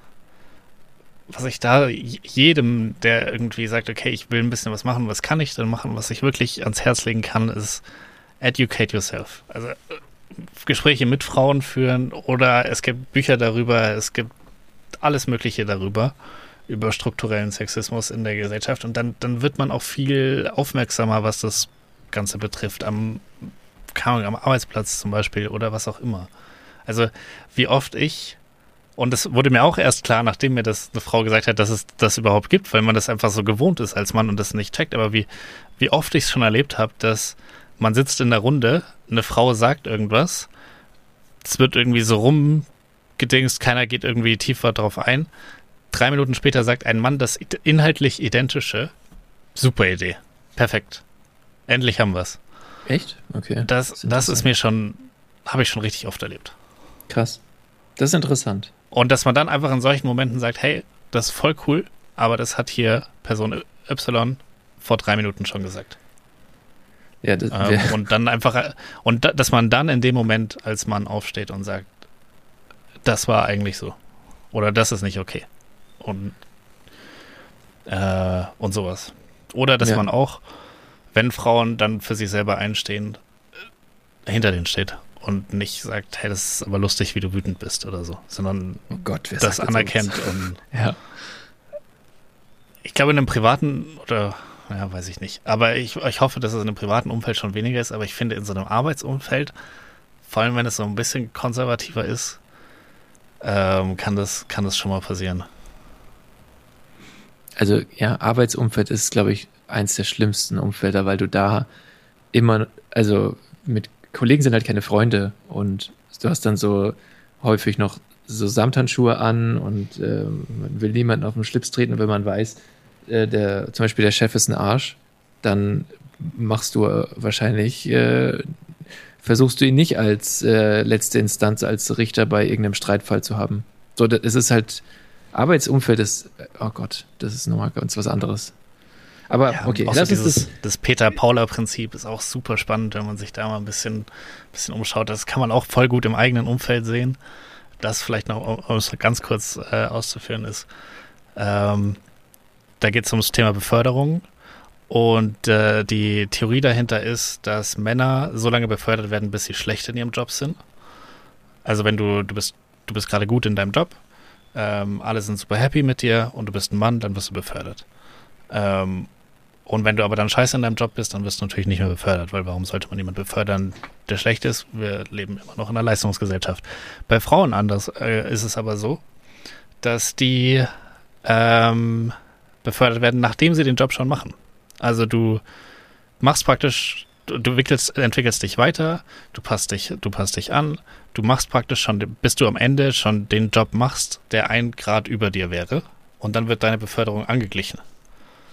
was ich da jedem, der irgendwie sagt, okay, ich will ein bisschen was machen, was kann ich denn machen, was ich wirklich ans Herz legen kann, ist educate yourself. Also Gespräche mit Frauen führen oder es gibt Bücher darüber, es gibt alles Mögliche darüber, über strukturellen Sexismus in der Gesellschaft und dann, dann wird man auch viel aufmerksamer, was das Ganze betrifft, am, keine Ahnung, am Arbeitsplatz zum Beispiel oder was auch immer. Also wie oft ich Und es wurde mir auch erst klar, nachdem mir das eine Frau gesagt hat, dass es das überhaupt gibt, weil man das einfach so gewohnt ist als Mann und das nicht checkt. Aber wie, wie oft ich es schon erlebt habe, dass man sitzt in der Runde, eine Frau sagt irgendwas, es wird irgendwie so rumgedingst, keiner geht irgendwie tiefer drauf ein. Drei Minuten später sagt ein Mann das inhaltlich Identische. Super Idee. Perfekt. Endlich haben wir es. Echt? Okay. Das, das, das ist mir schon, habe ich schon richtig oft erlebt. Krass. Das ist interessant. Und dass man dann einfach in solchen Momenten sagt, hey, das ist voll cool, aber das hat hier Person Y vor drei Minuten schon gesagt. Ja, das, ähm, und dann einfach, und da, dass man dann in dem Moment als Mann aufsteht und sagt, das war eigentlich so. Oder das ist nicht okay. Und, äh, und sowas. Oder dass ja. man auch, wenn Frauen dann für sich selber einstehen, hinter denen steht. Und nicht sagt, hey, das ist aber lustig, wie du wütend bist oder so, sondern oh Gott, wer das sagt anerkennt. Das und ja. Ich glaube, in einem privaten, oder, ja, weiß ich nicht, aber ich, ich hoffe, dass es in einem privaten Umfeld schon weniger ist, aber ich finde, in so einem Arbeitsumfeld, vor allem wenn es so ein bisschen konservativer ist, ähm, kann das, kann das schon mal passieren. Also, ja, Arbeitsumfeld ist, glaube ich, eins der schlimmsten Umfelder, weil du da immer, also mit Kollegen sind halt keine Freunde und du hast dann so häufig noch so Samthandschuhe an und äh, man will niemanden auf den Schlips treten und wenn man weiß, äh, der, zum Beispiel der Chef ist ein Arsch, dann machst du äh, wahrscheinlich, äh, versuchst du ihn nicht als äh, letzte Instanz, als Richter bei irgendeinem Streitfall zu haben. So, das, es ist halt, Arbeitsumfeld ist, oh Gott, das ist nochmal ganz was anderes. Aber ja, okay, lass das uns ist das, das Peter-Paula-Prinzip ist auch super spannend, wenn man sich da mal ein bisschen, bisschen umschaut. Das kann man auch voll gut im eigenen Umfeld sehen. Das vielleicht noch, um es ganz kurz äh, auszuführen ist. Ähm, da geht es ums Thema Beförderung und äh, die Theorie dahinter ist, dass Männer so lange befördert werden, bis sie schlecht in ihrem Job sind. Also wenn du, du bist, du bist gerade gut in deinem Job, ähm, alle sind super happy mit dir und du bist ein Mann, dann wirst du befördert. Ähm, Und wenn du aber dann scheiße in deinem Job bist, dann wirst du natürlich nicht mehr befördert, weil warum sollte man jemanden befördern, der schlecht ist? Wir leben immer noch in einer Leistungsgesellschaft. Bei Frauen anders äh, ist es aber so, dass die ähm, befördert werden, nachdem sie den Job schon machen. Also du machst praktisch, du, du entwickelst, entwickelst dich weiter, du passt dich, du passt dich an, du machst praktisch schon, bis du am Ende schon den Job machst, der ein Grad über dir wäre und dann wird deine Beförderung angeglichen.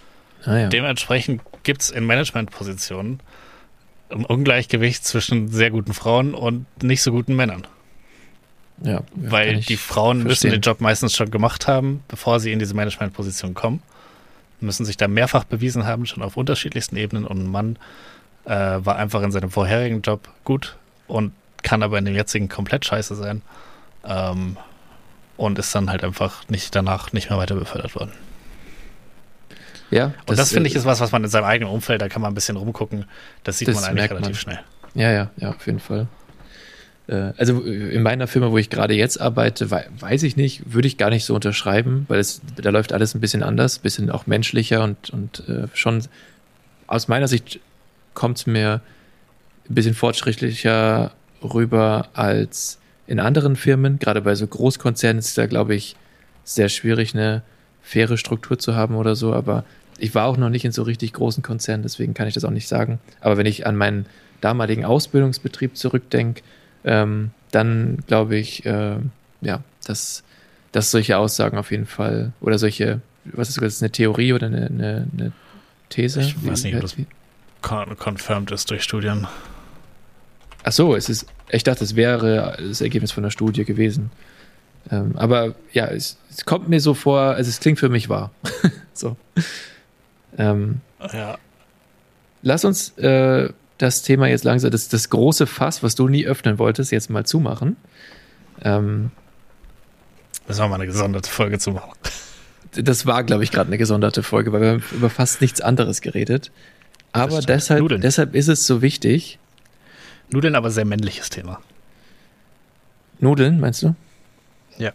Ah, ja. Dementsprechend gibt es in Managementpositionen ein Ungleichgewicht zwischen sehr guten Frauen und nicht so guten Männern. Ja, Weil die Frauen verstehen. müssen den Job meistens schon gemacht haben, bevor sie in diese Managementposition kommen. Müssen sich da mehrfach bewiesen haben, schon auf unterschiedlichsten Ebenen. Und ein Mann äh, war einfach in seinem vorherigen Job gut und kann aber in dem jetzigen komplett scheiße sein. Ähm, und ist dann halt einfach nicht danach nicht mehr weiter befördert worden. Ja, und das, das finde ich ist was, was man in seinem eigenen Umfeld, da kann man ein bisschen rumgucken. Das sieht das man eigentlich relativ man. schnell. Ja, ja, ja, auf jeden Fall. Also in meiner Firma, wo ich gerade jetzt arbeite, weiß ich nicht, würde ich gar nicht so unterschreiben, weil es, da läuft alles ein bisschen anders, ein bisschen auch menschlicher und, und äh, schon aus meiner Sicht kommt es mir ein bisschen fortschrittlicher rüber als in anderen Firmen. Gerade bei so Großkonzernen ist es da, glaube ich, sehr schwierig, eine faire Struktur zu haben oder so, aber ich war auch noch nicht in so richtig großen Konzernen, deswegen kann ich das auch nicht sagen. Aber wenn ich an meinen damaligen Ausbildungsbetrieb zurückdenke, Ähm, dann glaube ich, äh, ja, dass, dass solche Aussagen auf jeden Fall, oder solche, was ist das, eine Theorie oder eine, eine, eine These? Ich weiß Wie, nicht, ob das con- confirmed ist durch Studien. Ach so, es ist, ich dachte, es wäre das Ergebnis von einer Studie gewesen. Ähm, aber ja, es, es kommt mir so vor, also es klingt für mich wahr. so. Ähm, ja. Lass uns äh, das Thema jetzt langsam, das, das große Fass, was du nie öffnen wolltest, jetzt mal zumachen. Ähm, Müssen wir mal eine gesonderte Folge zu machen. Das war, glaube ich, gerade eine gesonderte Folge, weil wir haben über fast nichts anderes geredet. Aber deshalb, deshalb ist es so wichtig. Nudeln, aber sehr männliches Thema. Nudeln, meinst du? Ja.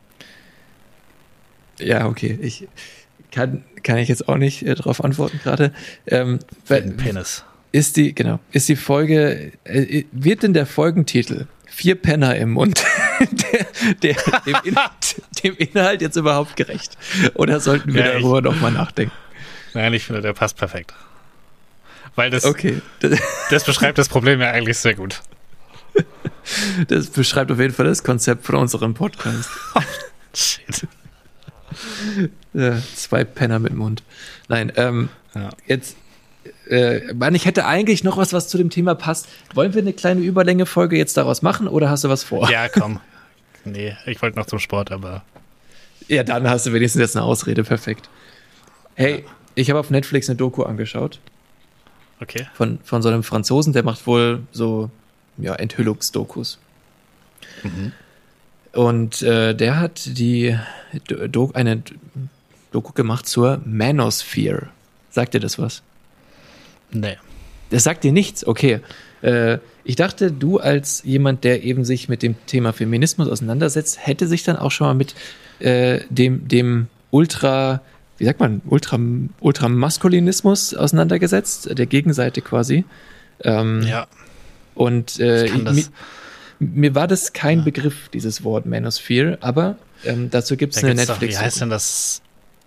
Ja, okay. Ich kann, kann ich jetzt auch nicht äh, darauf antworten gerade. Ähm, Penis. Ist die, genau, ist die Folge, äh, wird denn der Folgentitel Vier Penner im Mund der, der, dem, Inhalt, dem Inhalt jetzt überhaupt gerecht? Oder sollten wir ja, darüber nochmal nachdenken? Nein, ich finde, der passt perfekt. Weil das, okay. das beschreibt das Problem ja eigentlich sehr gut. Das beschreibt auf jeden Fall das Konzept von unserem Podcast. Shit. Ja, zwei Penner mit Mund. Nein, ähm, ja. jetzt Äh, Mann, ich hätte eigentlich noch was, was zu dem Thema passt. Wollen wir eine kleine Überlänge-Folge jetzt daraus machen oder hast du was vor? Ja, komm. Nee, ich wollte noch zum Sport, aber... Ja, dann hast du wenigstens jetzt eine Ausrede. Perfekt. Hey, ja. Ich habe auf Netflix eine Doku angeschaut. Okay. Von, von so einem Franzosen, der macht wohl so ja, Enthüllungsdokus. Mhm. Und äh, der hat die Do- eine Doku gemacht zur Manosphere. Sagt dir das was? Nee. Das sagt dir nichts? Okay. Äh, ich dachte, du als jemand, der eben sich mit dem Thema Feminismus auseinandersetzt, hätte sich dann auch schon mal mit äh, dem, dem Ultra, wie sagt man, Ultra, Ultramaskulinismus auseinandergesetzt, der Gegenseite quasi. Ähm, ja. Und äh, ich, mir, mir war das kein ja. Begriff, dieses Wort Manosphere, aber ähm, dazu gibt es eine Netflix. Doch, wie heißt denn das?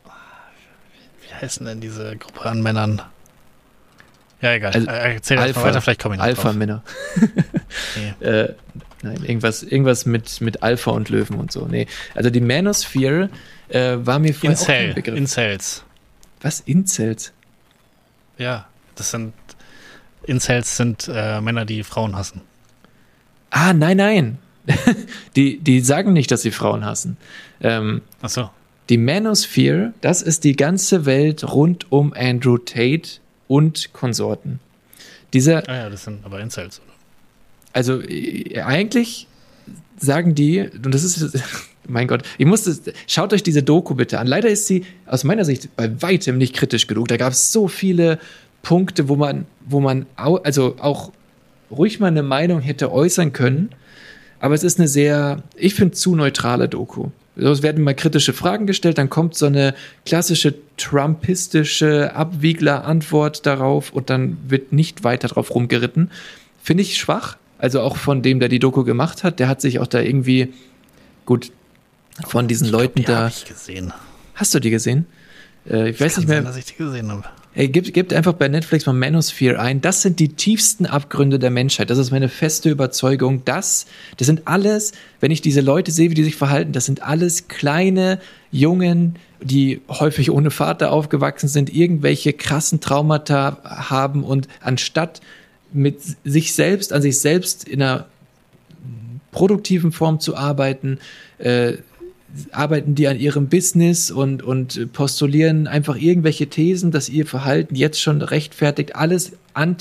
Wie heißen denn diese Gruppe an Männern? Ja, egal. Also, Erzähl Alpha, mal weiter, vielleicht komme ich noch Alpha-Männer. Nee. äh, nein, irgendwas, irgendwas mit, mit Alpha und Löwen und so. Nee. Also die Manosphere äh, war mir vorher Incel, auch kein Begriff. Incels. Was? Incels? Ja, das sind Incels sind äh, Männer, die Frauen hassen. Ah, nein, nein. die, die sagen nicht, dass sie Frauen hassen. Ähm, Ach so. Die Manosphere, das ist die ganze Welt rund um Andrew Tate und Konsorten. Dieser, ah ja, das sind aber Incels, oder? Also äh, eigentlich sagen die, und das ist, mein Gott, ich musste, schaut euch diese Doku bitte an. Leider ist sie aus meiner Sicht bei weitem nicht kritisch genug. Da gab es so viele Punkte, wo man, wo man au, also auch ruhig mal eine Meinung hätte äußern können. Aber es ist eine sehr, ich finde, zu neutrale Doku. Es werden mal kritische Fragen gestellt, dann kommt so eine klassische trumpistische Abwiegler-Antwort darauf und dann wird nicht weiter drauf rumgeritten. Finde ich schwach. Also auch von dem, der die Doku gemacht hat, der hat sich auch da irgendwie, gut, von diesen ich Leuten glaub, die da... Hab ich gesehen. Hast du die gesehen? Äh, ich das weiß nicht mehr. Sein, dass ich die gesehen habe. Ey, gebt, gebt einfach bei Netflix mal Manosphere ein. Das sind die tiefsten Abgründe der Menschheit. Das ist meine feste Überzeugung. Das, das sind alles, wenn ich diese Leute sehe, wie die sich verhalten, das sind alles kleine, Jungen die häufig ohne Vater aufgewachsen sind, irgendwelche krassen Traumata haben und anstatt mit sich selbst, an sich selbst in einer produktiven Form zu arbeiten, äh, arbeiten die an ihrem Business und, und postulieren einfach irgendwelche Thesen, dass ihr Verhalten jetzt schon rechtfertigt, alles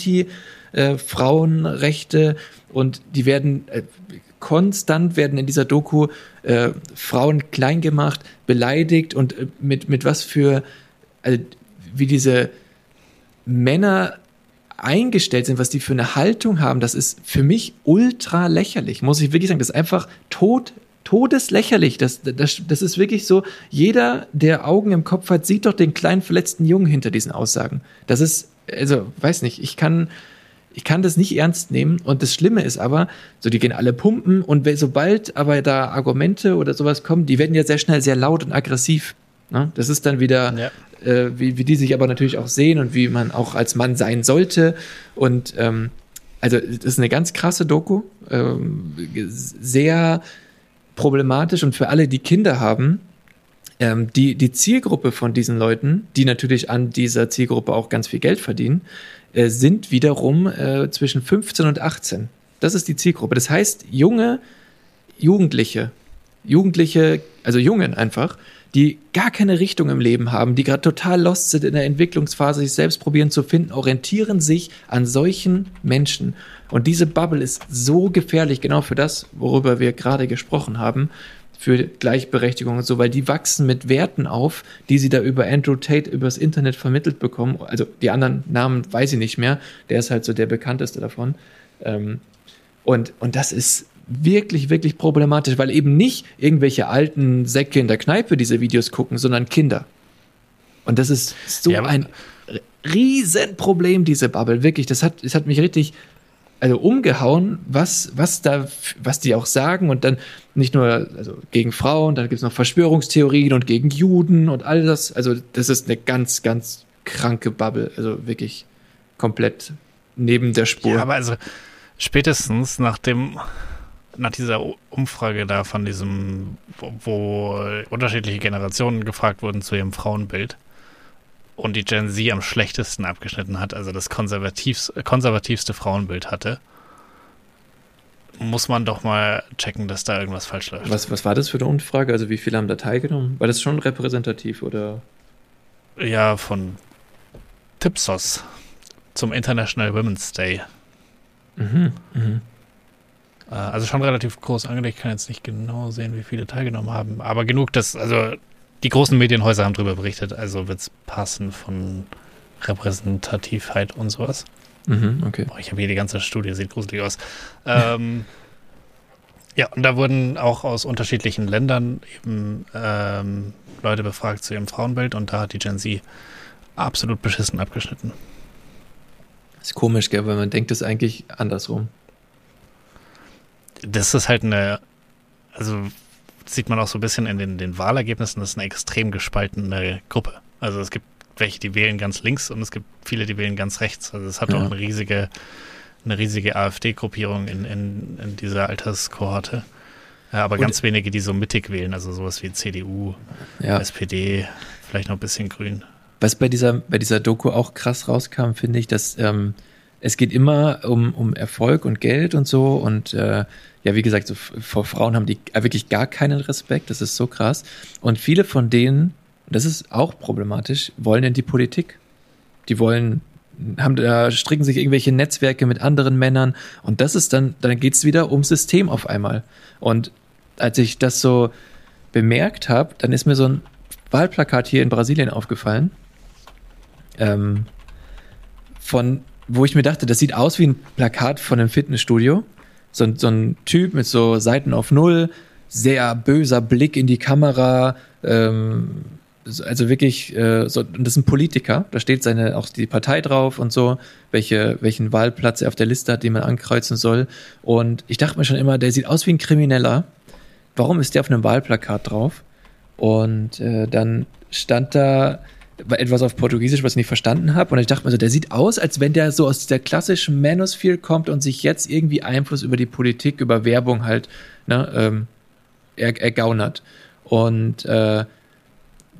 Anti-Frauenrechte äh, und die werden äh, konstant werden in dieser Doku äh, Frauen klein gemacht, beleidigt und äh, mit, mit was für, also wie diese Männer eingestellt sind, was die für eine Haltung haben, das ist für mich ultra lächerlich, muss ich wirklich sagen, das ist einfach tot todeslächerlich. Das, das, das ist wirklich so, jeder, der Augen im Kopf hat, sieht doch den kleinen verletzten Jungen hinter diesen Aussagen. Das ist, also, weiß nicht, ich kann, ich kann das nicht ernst nehmen. Und das Schlimme ist aber, so, die gehen alle pumpen und sobald aber da Argumente oder sowas kommen, die werden ja sehr schnell sehr laut und aggressiv. Ne? Das ist dann wieder, ja. äh, wie, wie die sich aber natürlich auch sehen und wie man auch als Mann sein sollte. Und, ähm, also, das ist eine ganz krasse Doku, ähm, sehr problematisch und für alle, die Kinder haben, ähm, die, die Zielgruppe von diesen Leuten, die natürlich an dieser Zielgruppe auch ganz viel Geld verdienen, äh, sind wiederum äh, zwischen fünfzehn und achtzehn. Das ist die Zielgruppe. Das heißt, junge Jugendliche, Jugendliche, also Jungen einfach, die gar keine Richtung im Leben haben, die gerade total lost sind in der Entwicklungsphase, sich selbst probieren zu finden, orientieren sich an solchen Menschen. Und diese Bubble ist so gefährlich, genau für das, worüber wir gerade gesprochen haben, für Gleichberechtigung und so, weil die wachsen mit Werten auf, die sie da über Andrew Tate übers Internet vermittelt bekommen. Also die anderen Namen weiß ich nicht mehr, der ist halt so der bekannteste davon. Und, und das ist wirklich, wirklich problematisch, weil eben nicht irgendwelche alten Säcke in der Kneipe diese Videos gucken, sondern Kinder. Und das ist so ja, ein Riesenproblem, diese Bubble. Wirklich, das hat, das hat mich richtig also umgehauen, was, was da, was die auch sagen und dann nicht nur also gegen Frauen, dann gibt es noch Verschwörungstheorien und gegen Juden und all das. Also das ist eine ganz, ganz kranke Bubble. Also wirklich komplett neben der Spur. Ja, aber also spätestens nach dem nach dieser Umfrage da von diesem, wo, wo unterschiedliche Generationen gefragt wurden zu ihrem Frauenbild und die Gen Z am schlechtesten abgeschnitten hat, also das konservativste, konservativste Frauenbild hatte, muss man doch mal checken, dass da irgendwas falsch läuft. Was, was war das für eine Umfrage? Also wie viele haben da teilgenommen? War das schon repräsentativ oder? Ja, von Tipsos zum International Women's Day. Mhm, mhm. Also schon relativ groß angelegt, ich kann jetzt nicht genau sehen, wie viele teilgenommen haben, aber genug, dass, also die großen Medienhäuser haben darüber berichtet, also wird es passen von Repräsentativheit und sowas. Mhm, okay. Boah, ich habe hier die ganze Studie, sieht gruselig aus. ähm, ja, und da wurden auch aus unterschiedlichen Ländern eben ähm, Leute befragt zu ihrem Frauenbild und da hat die Gen Z absolut beschissen abgeschnitten. Das ist komisch, gell, weil man denkt es eigentlich andersrum. Das ist halt eine, also sieht man auch so ein bisschen in den, den Wahlergebnissen, das ist eine extrem gespaltene Gruppe. Also es gibt welche, die wählen ganz links und es gibt viele, die wählen ganz rechts. Also es hat ja auch eine riesige, eine riesige AfD-Gruppierung in, in, in dieser Alterskohorte. Ja, aber und ganz wenige, die so mittig wählen, also sowas wie C D U, ja. S P D, vielleicht noch ein bisschen Grün. Was bei dieser, bei dieser Doku auch krass rauskam, finde ich, dass ähm, es geht immer um, um Erfolg und Geld und so und äh, ja, wie gesagt, so vor Frauen haben die wirklich gar keinen Respekt, das ist so krass. Und viele von denen, und das ist auch problematisch, wollen in die Politik. Die wollen, haben da stricken sich irgendwelche Netzwerke mit anderen Männern und das ist dann, dann geht's wieder ums System auf einmal. Und als ich das so bemerkt habe, dann ist mir so ein Wahlplakat hier in Brasilien aufgefallen, ähm, von wo ich mir dachte, das sieht aus wie ein Plakat von einem Fitnessstudio. So, so ein Typ mit so Seiten auf Null, sehr böser Blick in die Kamera, ähm, also wirklich, äh, so, und das ist ein Politiker, da steht seine, auch die Partei drauf und so, welche, welchen Wahlplatz er auf der Liste hat, den man ankreuzen soll. Und ich dachte mir schon immer, der sieht aus wie ein Krimineller. Warum ist der auf einem Wahlplakat drauf? Und äh, dann stand da etwas auf Portugiesisch, was ich nicht verstanden habe. Und ich dachte mir so, der sieht aus, als wenn der so aus der klassischen Manosphere kommt und sich jetzt irgendwie Einfluss über die Politik, über Werbung halt ne, ähm, er, ergaunert. Und äh,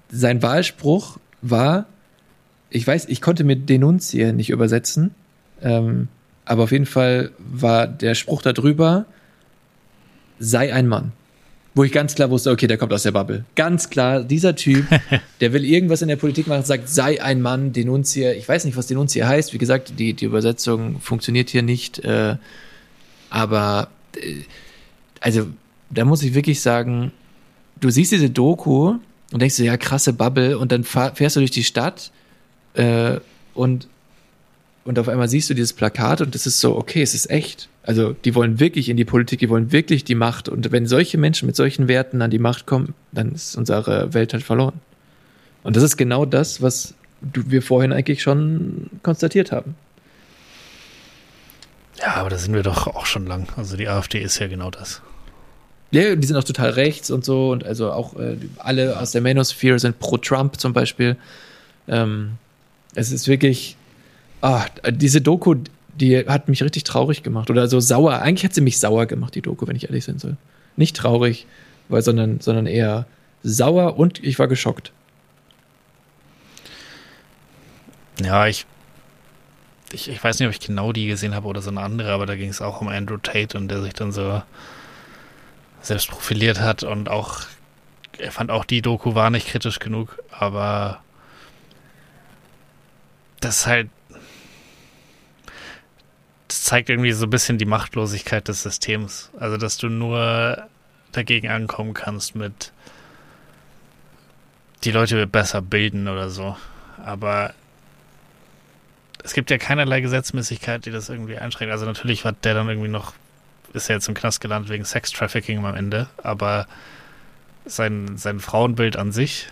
sein Wahlspruch war, ich weiß, ich konnte mit Denunzie nicht übersetzen, ähm, aber auf jeden Fall war der Spruch da drüber, sei ein Mann. Wo ich ganz klar wusste, okay, der kommt aus der Bubble. Ganz klar, dieser Typ, der will irgendwas in der Politik machen, sagt, sei ein Mann, Denunzie. Ich weiß nicht, was Denunzie heißt. Wie gesagt, die, die Übersetzung funktioniert hier nicht. Äh, aber, äh, also, da muss ich wirklich sagen, du siehst diese Doku und denkst dir, ja, krasse Bubble. Und dann fahr, fährst du durch die Stadt äh, und, und auf einmal siehst du dieses Plakat und das ist so, okay, es ist echt. Also die wollen wirklich in die Politik, die wollen wirklich die Macht. Und wenn solche Menschen mit solchen Werten an die Macht kommen, dann ist unsere Welt halt verloren. Und das ist genau das, was du, wir vorhin eigentlich schon konstatiert haben. Ja, aber da sind wir doch auch schon lang. Also die AfD ist ja genau das. Ja, die sind auch total rechts und so. Und also auch äh, alle aus der Manosphere sind pro Trump zum Beispiel. Ähm, es ist wirklich, ah, diese Doku, die hat mich richtig traurig gemacht. Oder so sauer. Eigentlich hat sie mich sauer gemacht, die Doku, wenn ich ehrlich sein soll. Nicht traurig, weil, sondern, sondern eher sauer und ich war geschockt. Ja, ich, ich, ich weiß nicht, ob ich genau die gesehen habe oder so eine andere, aber da ging es auch um Andrew Tate und der sich dann so selbst profiliert hat und auch, er fand auch die Doku war nicht kritisch genug, aber das ist halt, das zeigt irgendwie so ein bisschen die Machtlosigkeit des Systems. Also, dass du nur dagegen ankommen kannst mit die Leute besser bilden oder so. Aber es gibt ja keinerlei Gesetzmäßigkeit, die das irgendwie einschränkt. Also natürlich hat der dann irgendwie noch, ist er jetzt im Knast gelandet wegen Sex-Trafficking am Ende, aber sein, sein Frauenbild an sich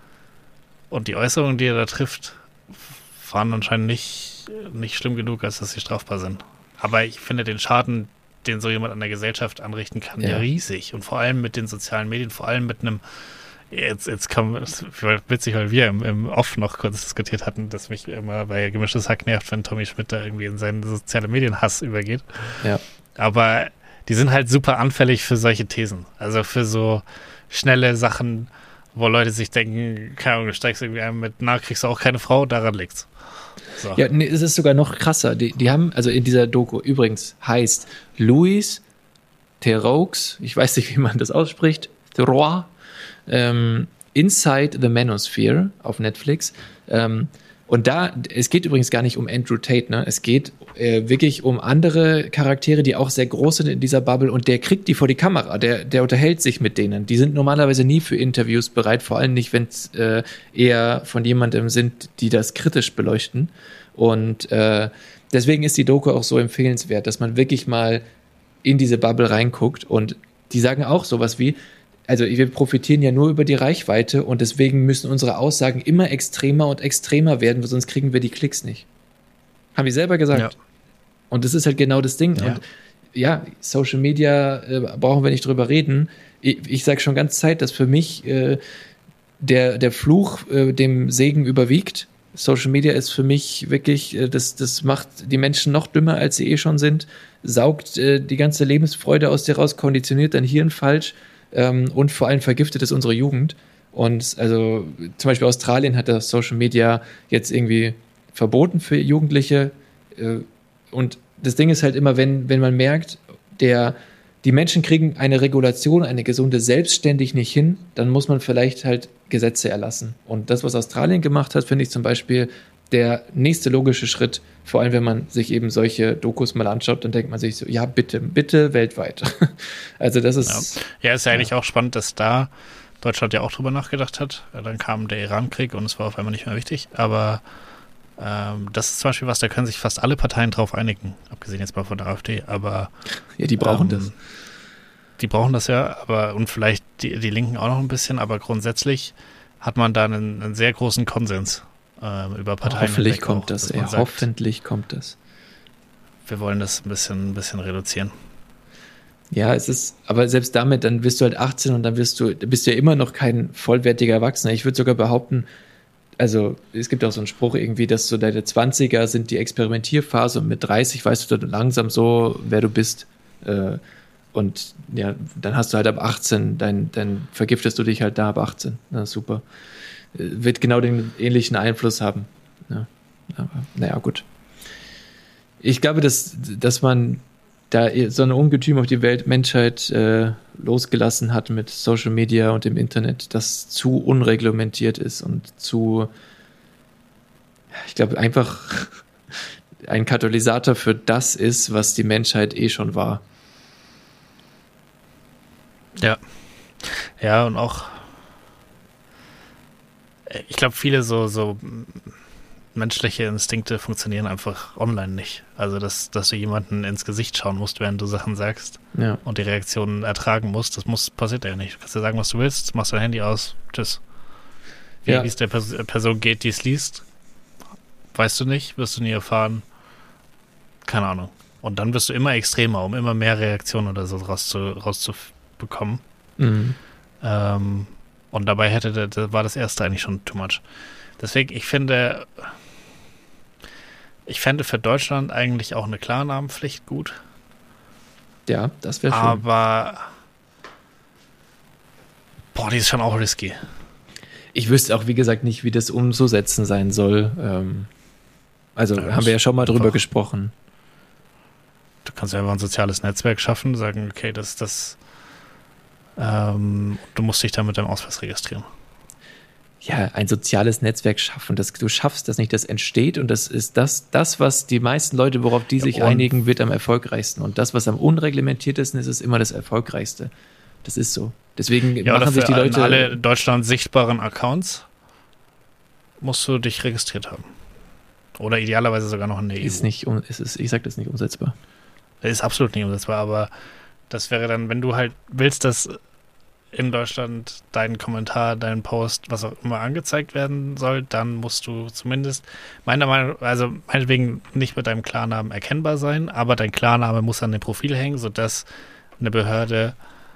und die Äußerungen, die er da trifft, waren anscheinend nicht nicht schlimm genug, als dass sie strafbar sind. Aber ich finde den Schaden, den so jemand an der Gesellschaft anrichten kann, ja, ja riesig. Und vor allem mit den sozialen Medien, vor allem mit einem, jetzt, jetzt kam, es war witzig, weil wir im, im Off noch kurz diskutiert hatten, dass mich immer bei Gemischtes Hack nervt, wenn Tommy Schmidt da irgendwie in seinen sozialen Medien-Hass übergeht. Ja. Aber die sind halt super anfällig für solche Thesen. Also für so schnelle Sachen, wo Leute sich denken, keine Ahnung, du steigst irgendwie ein mit, na, kriegst du auch keine Frau, daran liegt's. So. Ja, nee, es ist sogar noch krasser. Die, die haben, also in dieser Doku übrigens heißt Louis Theroux, ich weiß nicht, wie man das ausspricht, Theroux, ähm, Inside the Manosphere auf Netflix. Ähm, und da, es geht übrigens gar nicht um Andrew Tate, ne? Es geht äh, wirklich um andere Charaktere, die auch sehr groß sind in dieser Bubble und der kriegt die vor die Kamera, der, der unterhält sich mit denen. Die sind normalerweise nie für Interviews bereit, vor allem nicht, wenn es äh, eher von jemandem sind, die das kritisch beleuchten. Und äh, deswegen ist die Doku auch so empfehlenswert, dass man wirklich mal in diese Bubble reinguckt und die sagen auch sowas wie, also wir profitieren ja nur über die Reichweite und deswegen müssen unsere Aussagen immer extremer und extremer werden, weil sonst kriegen wir die Klicks nicht. Haben die selber gesagt. Ja. Und das ist halt genau das Ding. Ja. Und ja, Social Media äh, brauchen wir nicht drüber reden. Ich, ich sage schon ganz Zeit, dass für mich äh, der, der Fluch äh, dem Segen überwiegt. Social Media ist für mich wirklich, äh, das, das macht die Menschen noch dümmer, als sie eh schon sind, saugt äh, die ganze Lebensfreude aus dir raus, konditioniert dein Hirn falsch. Ähm, und vor allem vergiftet es unsere Jugend. Und also zum Beispiel Australien hat das Social Media jetzt irgendwie verboten für Jugendliche. Äh, und das Ding ist halt immer, wenn, wenn man merkt, der, die Menschen kriegen eine Regulation, eine gesunde selbstständig nicht hin, dann muss man vielleicht halt Gesetze erlassen. Und das, was Australien gemacht hat, finde ich zum Beispiel der nächste logische Schritt, vor allem wenn man sich eben solche Dokus mal anschaut, dann denkt man sich so, ja bitte, bitte weltweit. Also das ist... Ja, ja ist ja, ja eigentlich auch spannend, dass da Deutschland ja auch drüber nachgedacht hat. Dann kam der Iran-Krieg und es war auf einmal nicht mehr wichtig. Aber ähm, das ist zum Beispiel was, da können sich fast alle Parteien drauf einigen, abgesehen jetzt mal von der AfD. Aber ja, die brauchen ähm, das. Die brauchen das ja, aber und vielleicht die, die Linken auch noch ein bisschen, aber grundsätzlich hat man da einen, einen sehr großen Konsens über Parteien. Hoffentlich kommt auch, das, ey, sagt, hoffentlich kommt das. Wir wollen das ein bisschen, ein bisschen reduzieren. Ja, es ist, aber selbst damit, dann bist du halt achtzehn und dann wirst du, bist du ja immer noch kein vollwertiger Erwachsener. Ich würde sogar behaupten, also es gibt auch so einen Spruch irgendwie, dass so deine zwanziger sind die Experimentierphase und mit dreißig weißt du dann langsam so, wer du bist. Und ja, dann hast du halt ab achtzehn, dein, dann vergiftest du dich halt da ab achtzehn. Das ist super. wird genau den ähnlichen Einfluss haben. Ja, aber naja, gut. Ich glaube, dass, dass man da so ein Ungetüm auf die Welt Menschheit äh, losgelassen hat mit Social Media und dem Internet, das zu unreglementiert ist und zu, ich glaube, einfach ein Katalysator für das ist, was die Menschheit eh schon war. Ja. Ja, und auch ich glaube, viele so, so menschliche Instinkte funktionieren einfach online nicht. Also, dass, dass du jemanden ins Gesicht schauen musst, während du Sachen sagst Ja. und die Reaktionen ertragen musst, das muss, passiert ja nicht. Du kannst ja sagen, was du willst, machst dein Handy aus, tschüss. Wie Ja. wie es der Pers Person geht, die es liest, weißt du nicht, wirst du nie erfahren. Keine Ahnung. Und dann wirst du immer extremer, um immer mehr Reaktionen oder so rauszu, rauszubekommen. Mhm. Ähm, und dabei hätte der, der, war das erste eigentlich schon too much. Deswegen, ich finde, ich fände für Deutschland eigentlich auch eine Klarnamenpflicht gut. Ja, das wäre schön. Aber boah, die ist schon auch risky. Ich wüsste auch, wie gesagt, nicht, wie das umzusetzen sein soll. Ähm, also Ja, haben wir ja schon mal drüber einfach- gesprochen. Du kannst ja einfach ein soziales Netzwerk schaffen, sagen, okay, das ist das. Ähm, du musst dich da mit deinem Ausweis registrieren. Ja, ein soziales Netzwerk schaffen. Das, du schaffst das nicht, das entsteht und das ist das, das, was die meisten Leute, worauf die sich und- einigen, wird am erfolgreichsten. Und das, was am unreglementiertesten ist, ist immer das Erfolgreichste. Das ist so. Deswegen Ja, oder machen sich für die Leute. alle in Deutschland sichtbaren Accounts musst du dich registriert haben. Oder idealerweise sogar noch in der E U. ist nicht, um, es ist, ich sag das nicht umsetzbar. Das ist absolut nicht umsetzbar, aber das wäre dann, wenn du halt willst, dass in Deutschland dein Kommentar, dein Post, was auch immer angezeigt werden soll, dann musst du zumindest, meiner Meinung nach, also meinetwegen nicht mit deinem Klarnamen erkennbar sein, aber dein Klarname muss an dem Profil hängen, sodass eine Behörde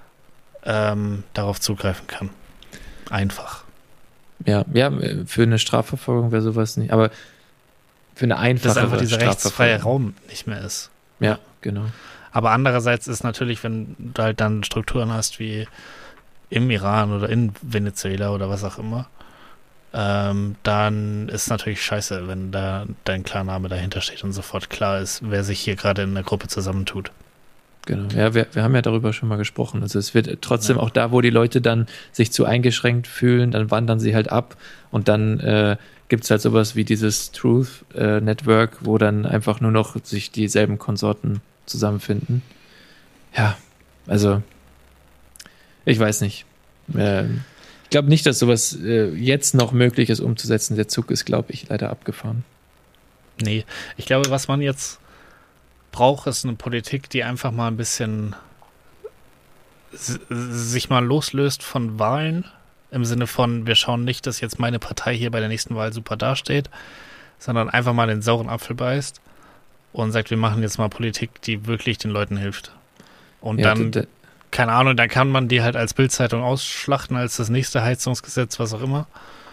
ähm, darauf zugreifen kann. Einfach. Ja, ja, für eine Strafverfolgung wäre sowas nicht. Aber für eine einfache Dass einfach dieser rechtsfreie Strafverfolgung. Raum nicht mehr ist. Ja, genau. Aber andererseits ist natürlich, wenn du halt dann Strukturen hast wie im Iran oder in Venezuela oder was auch immer, ähm, dann ist natürlich scheiße, wenn da dein Klarname dahinter steht und sofort klar ist, wer sich hier gerade in der Gruppe zusammentut. Genau. Ja, wir, wir haben ja darüber schon mal gesprochen. Also es wird trotzdem Ja. auch da, wo die Leute dann sich zu eingeschränkt fühlen, dann wandern sie halt ab und dann äh, gibt es halt sowas wie dieses Truth äh, Network, wo dann einfach nur noch sich dieselben Konsorten zusammenfinden. Ja, also ich weiß nicht. Ähm, ich glaube nicht, dass sowas äh, jetzt noch möglich ist umzusetzen. Der Zug ist, glaube ich, leider abgefahren. Nee, ich glaube, was man jetzt braucht, ist eine Politik, die einfach mal ein bisschen s- sich mal loslöst von Wahlen, im Sinne von, wir schauen nicht, dass jetzt meine Partei hier bei der nächsten Wahl super dasteht, sondern einfach mal den sauren Apfel beißt und sagt, wir machen jetzt mal Politik, die wirklich den Leuten hilft. Und Ja, dann, d- d- keine Ahnung, dann kann man die halt als Bildzeitung ausschlachten, als das nächste Heizungsgesetz, was auch immer.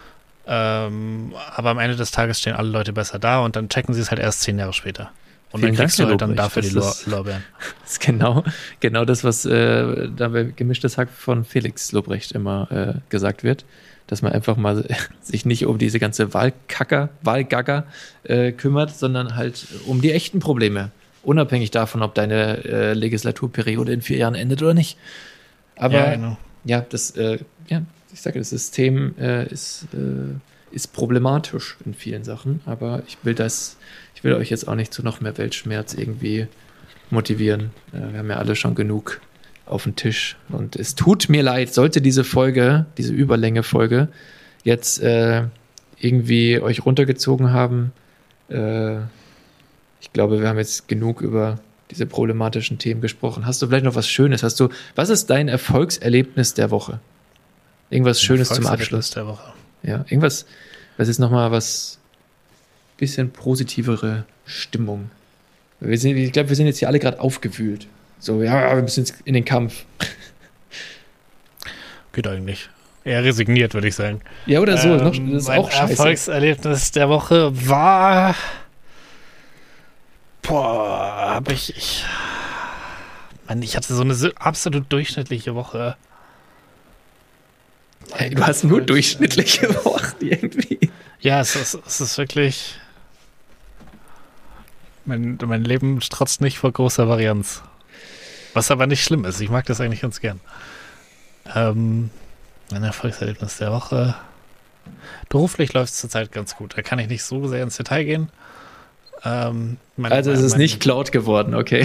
Ähm, aber am Ende des Tages stehen alle Leute besser da und dann checken sie es halt erst zehn Jahre später. Und Vielen dann kriegst Dank, du halt Herr dann Lobrecht. dafür die Lor Das ist- Lorbeeren. Das ist genau, genau das, was äh, da bei Gemischtes Hack von Felix Lobrecht immer äh, gesagt wird, dass man einfach mal sich nicht um diese ganze Wahlkacker, Wahlgagger äh, kümmert, sondern halt um die echten Probleme, unabhängig davon, ob deine äh, Legislaturperiode in vier Jahren endet oder nicht. Aber Ja, ja, genau. das, äh, ja, ich sage, das System äh, ist, äh, ist problematisch in vielen Sachen, aber ich will das, ich will euch jetzt auch nicht zu noch mehr Weltschmerz irgendwie motivieren. Äh, wir haben ja alle schon genug auf dem Tisch und es tut mir leid, sollte diese Folge, diese Überlänge-Folge jetzt äh, irgendwie euch runtergezogen haben. Äh, ich glaube, wir haben jetzt genug über diese problematischen Themen gesprochen. Hast du vielleicht noch was Schönes? Hast du, was ist dein Erfolgserlebnis der Woche? Irgendwas Schönes zum Volkserlebnis Abschluss. der Woche. Ja, irgendwas, was ist nochmal was bisschen positivere Stimmung. Wir sind, ich glaube, wir sind jetzt hier alle gerade aufgewühlt. So, ja, wir müssen jetzt in den Kampf. Geht eigentlich. Eher resigniert, würde ich sagen. Ja, oder so. Ähm, noch, das ist mein auch scheiße. Erfolgserlebnis der Woche war. Boah, hab ich. Ich, Mann, ich hatte so eine so absolut durchschnittliche Woche. Hey, du hast nur durchschnittliche Wochen irgendwie. Ja, es ist, es ist wirklich. Mein, mein Leben trotzt nicht vor großer Varianz. Was aber nicht schlimm ist. Ich mag das eigentlich ganz gern. Ähm, mein Erfolgserlebnis der Woche. Beruflich läuft es zurzeit ganz gut. Da kann ich nicht so sehr ins Detail gehen. Ähm, mein, also es ist mein, nicht Cloud geworden, okay.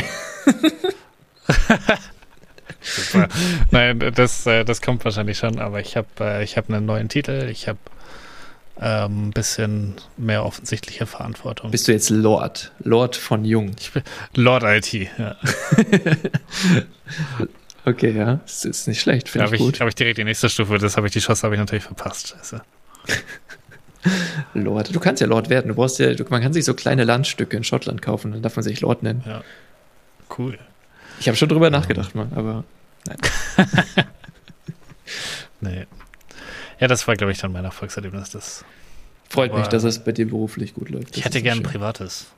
Super. Nein, das, das kommt wahrscheinlich schon, aber ich habe ich hab einen neuen Titel. Ich habe ein ähm, bisschen mehr offensichtliche Verantwortung. Bist du jetzt Lord? Lord von Jung? Ich bin Lord I T, ja. Okay, ja. Das ist nicht schlecht, finde ich gut. Habe ich direkt die nächste Stufe, das habe ich, die Chance habe ich natürlich verpasst. Scheiße. Lord. Du kannst ja Lord werden. Du brauchst ja, du, man kann sich so kleine Landstücke in Schottland kaufen, dann darf man sich Lord nennen. Ja. Cool. Ich habe schon drüber nachgedacht, Mann, aber nein. Nee. Ja, das war, glaube ich, dann mein Erfolgserlebnis. Das Freut mich, dass es bei dir beruflich gut läuft. Das ich hätte so gern ein schön. privates.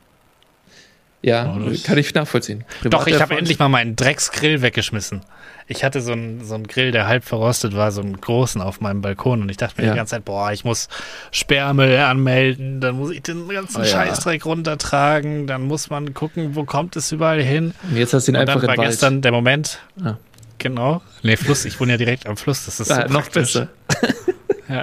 Ja, Oh, kann ich nachvollziehen. Doch, ich habe endlich mal meinen Drecksgrill weggeschmissen. Ich hatte so einen so einen Grill, der halb verrostet war, so einen großen auf meinem Balkon und ich dachte mir Ja. die ganze Zeit, boah, ich muss Sperrmüll anmelden, dann muss ich den ganzen Oh ja. Scheißdreck runtertragen, dann muss man gucken, wo kommt es überall hin. Und jetzt hast du ihn Und einfach dann war in Wald. gestern der Moment, Ah. genau, nee, Fluss, ich wohne ja direkt am Fluss, das ist so Ah, noch praktisch. besser. Ja.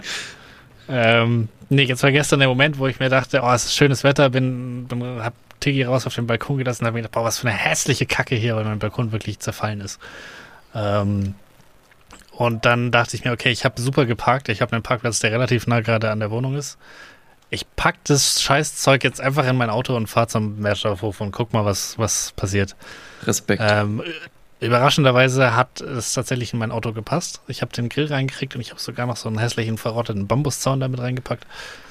Ähm, nee, jetzt war gestern der Moment, wo ich mir dachte, oh, es ist schönes Wetter, bin, bin hab Tiggy raus auf den Balkon gelassen und hab mir gedacht, boah, was für eine hässliche Kacke hier, weil mein Balkon wirklich zerfallen ist. Ähm, und dann dachte ich mir, okay, ich habe super geparkt, ich habe einen Parkplatz, der relativ nah gerade an der Wohnung ist. Ich pack das Scheißzeug jetzt einfach in mein Auto und fahre zum Meerstoffhof und guck mal, was, was passiert. Respekt. Ähm, Überraschenderweise hat es tatsächlich in mein Auto gepasst. Ich habe den Grill reingekriegt und ich habe sogar noch so einen hässlichen, verrotteten Bambuszaun damit reingepackt.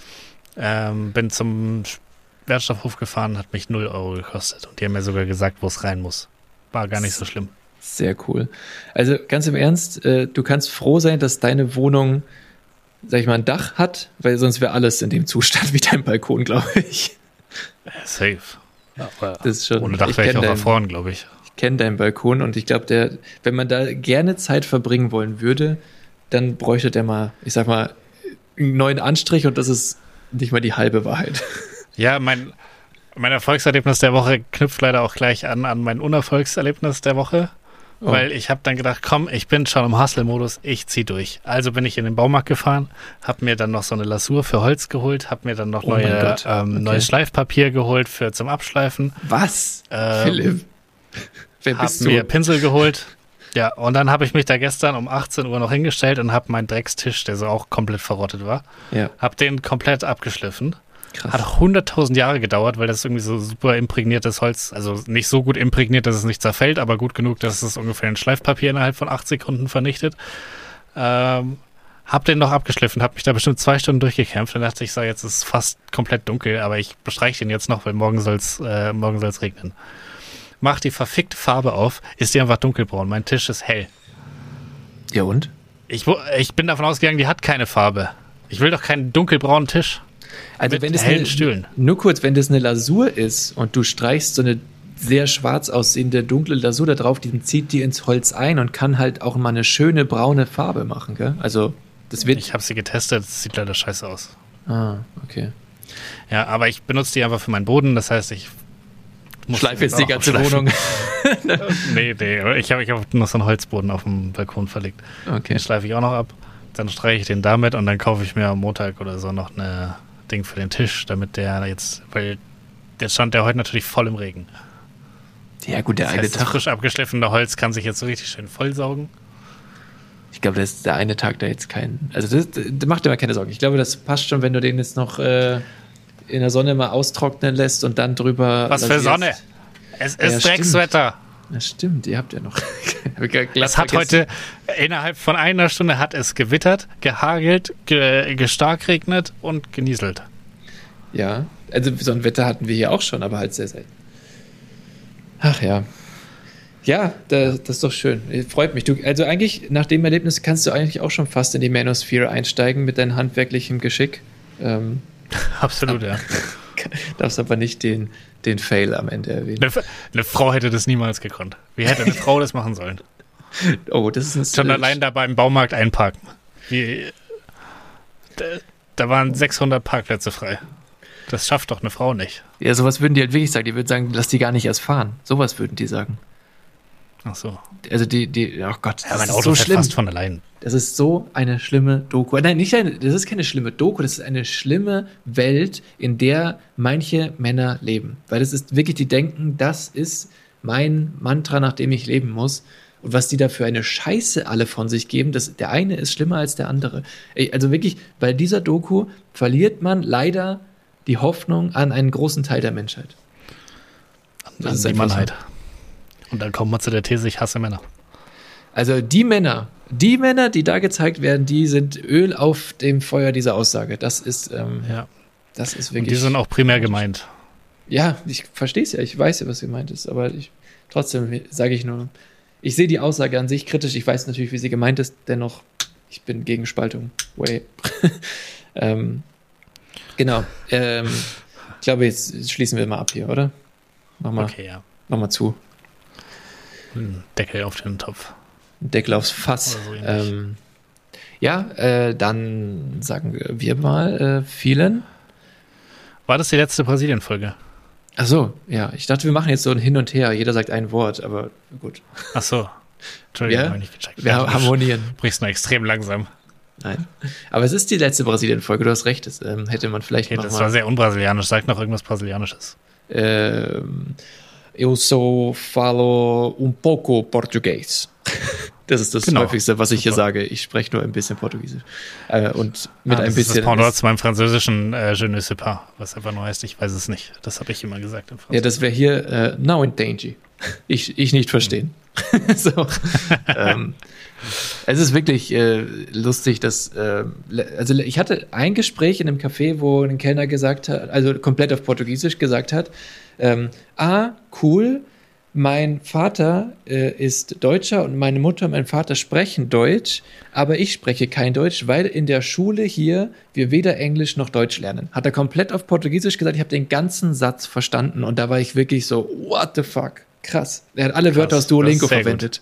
Ähm, bin zum Wertstoffhof gefahren, hat mich null Euro gekostet. Und die haben mir sogar gesagt, wo es rein muss. War gar nicht so schlimm. Sehr cool. Also ganz im Ernst, äh, du kannst froh sein, dass deine Wohnung, sag ich mal, ein Dach hat, weil sonst wäre alles in dem Zustand wie dein Balkon, glaube ich. Safe. Aber Das ist schon, ohne Dach ich wäre ich kenn auch dein- erfroren, glaube ich. Ich kenne deinen Balkon und ich glaube, der, wenn man da gerne Zeit verbringen wollen würde, dann bräuchte der mal, ich sag mal, einen neuen Anstrich und das ist nicht mal die halbe Wahrheit. Ja, mein, mein Erfolgserlebnis der Woche knüpft leider auch gleich an, an mein Unerfolgserlebnis der Woche. Oh. Weil ich habe dann gedacht, komm, ich bin schon im Hustle-Modus, ich zieh durch. Also bin ich in den Baumarkt gefahren, habe mir dann noch so eine Lasur für Holz geholt, habe mir dann noch Oh mein neue, Gott. ähm, Okay. neues Schleifpapier geholt für zum Abschleifen. Was? Ähm, Philipp? Wer Hab bist du? mir Pinsel geholt. Ja, und dann habe ich mich da gestern um achtzehn Uhr noch hingestellt und habe meinen Dreckstisch, der so auch komplett verrottet war, Ja, habe den komplett abgeschliffen. krass. Hat hunderttausend Jahre gedauert, weil das irgendwie so super imprägniertes Holz, also nicht so gut imprägniert, dass es nicht zerfällt, aber gut genug, dass es ungefähr ein Schleifpapier innerhalb von acht Sekunden vernichtet. Ähm, hab den noch abgeschliffen, hab mich da bestimmt zwei Stunden durchgekämpft und dachte ich, so, jetzt ist es fast komplett dunkel, aber ich bestreiche den jetzt noch, weil morgen soll's, äh, morgen soll's regnen. Mach die verfickte Farbe auf, ist die einfach dunkelbraun. Mein Tisch ist hell. Ja und? Ich, wo- ich bin davon ausgegangen, die hat keine Farbe. Ich will doch keinen dunkelbraunen Tisch. Also Mit wenn das hellen eine, Stühlen. Nur kurz, wenn das eine Lasur ist und du streichst so eine sehr schwarz aussehende dunkle Lasur da drauf, die zieht die ins Holz ein und kann halt auch mal eine schöne braune Farbe machen, gell? Also das wird... Ich habe sie getestet, es sieht leider scheiße aus. Ah, okay. Ja, aber ich benutze die einfach für meinen Boden, das heißt, ich muss Schleife jetzt auch die ganze abschleifen. Wohnung. Nee, nee, ich habe ich hab noch so einen Holzboden auf dem Balkon verlegt. Okay. Den schleife ich auch noch ab. Dann streiche ich den damit und dann kaufe ich mir am Montag oder so noch eine Ding für den Tisch, damit der jetzt, weil jetzt stand der heute natürlich voll im Regen. Ja gut, der Das eine heißt, das Tag, frisch abgeschliffene Holz kann sich jetzt so richtig schön vollsaugen. ich glaube, das ist der eine Tag da jetzt kein, also das, das macht dir mal keine Sorgen. Ich glaube, das passt schon, wenn du den jetzt noch äh, in der Sonne mal austrocknen lässt und dann drüber... Was für lasierst. Sonne! Es ist Ja, Dreckswetter. Das stimmt, ihr habt ja noch. Es hat heute, innerhalb von einer Stunde hat es gewittert, gehagelt, ge, gestarkregnet und genieselt. Ja, also so ein Wetter hatten wir hier auch schon, aber halt sehr selten. Ach ja. Ja, da, das ist doch schön. Freut mich. Du, also eigentlich, nach dem Erlebnis kannst du eigentlich auch schon fast in die Manosphere einsteigen mit deinem handwerklichen Geschick. Ähm, Absolut, ja. darfst aber nicht den, den Fail am Ende erwähnen. Eine, eine Frau hätte das niemals gekonnt. Wie hätte eine Frau das machen sollen? Oh, das ist ein Schon allein da beim Baumarkt einparken. Wie, da, da waren sechshundert Parkplätze frei. Das schafft doch eine Frau nicht. Ja, sowas würden die halt wirklich sagen. Die würden sagen, lass die gar nicht erst fahren. Sowas würden die sagen. Ach so. Also die, die, oh Gott, das Ja, mein ist Auto so fährt schlimm. fast von allein. Das ist so eine schlimme Doku. Nein, nicht eine, das ist keine schlimme Doku, das ist eine schlimme Welt, in der manche Männer leben. Weil das ist wirklich, die denken, das ist mein Mantra, nach dem ich leben muss. Und was die da für eine Scheiße alle von sich geben, das, der eine ist schlimmer als der andere. Ey, also wirklich, bei dieser Doku verliert man leider die Hoffnung an einen großen Teil der Menschheit. Das An ist die einfach so. Mannheit. Und dann kommt man zu der These, ich hasse Männer. Also die Männer, die Männer, die da gezeigt werden, die sind Öl auf dem Feuer dieser Aussage. Das ist, ähm, Ja. das ist Und wirklich. die sind auch primär gemeint. Ja, ich verstehe es ja, ich weiß ja, was gemeint ist, aber ich, trotzdem sage ich nur, ich sehe die Aussage an sich kritisch, ich weiß natürlich, wie sie gemeint ist, dennoch, ich bin gegen Spaltung. Way. ähm, genau. Ähm, ich glaube, jetzt schließen wir mal ab hier, oder? Mach mal, Okay, ja. mach mal zu. Ein Deckel auf den Topf. Deckel aufs Fass. Oder so ähnlich. ähm, ja, äh, dann sagen wir mal äh, vielen. War das die letzte Brasilien-Folge? Ach so, ja. Ich dachte, wir machen jetzt so ein Hin und Her. Jeder sagt ein Wort, aber gut. Ach so. Entschuldigung, Ja, hab ich nicht gecheckt. Wir Ja, du harmonieren. sprichst nur extrem langsam. Nein. Aber es ist die letzte Brasilien-Folge. Du hast recht. Das ähm, hätte man vielleicht Okay, noch das mal. war sehr unbrasilianisch. Sag noch irgendwas Brasilianisches. Ähm, eu sou falo um pouco português. Das ist das Genau. häufigste, was ich hier Super. sage. Ich spreche nur ein bisschen Portugiesisch. Äh, und mit Ah, ein das bisschen. ist das Pendant zu meinem französischen äh, Je ne sais pas, was einfach nur heißt, ich weiß es nicht. Das habe ich immer gesagt in Ja, Französisch. das wäre hier äh, now entendi. Ich, ich nicht verstehen. so. ähm, es ist wirklich äh, lustig, dass äh, le- also ich hatte ein Gespräch in einem Café, wo ein Kellner gesagt hat, also komplett auf Portugiesisch gesagt hat, ähm, ah, cool, mein Vater äh, ist Deutscher und meine Mutter und mein Vater sprechen Deutsch, aber ich spreche kein Deutsch, weil in der Schule hier wir weder Englisch noch Deutsch lernen. Hat er komplett auf Portugiesisch gesagt, ich habe den ganten Satz verstanden und da war ich wirklich so, what the fuck, krass. Er hat alle Krass, Wörter aus das Duolingo ist sehr verwendet.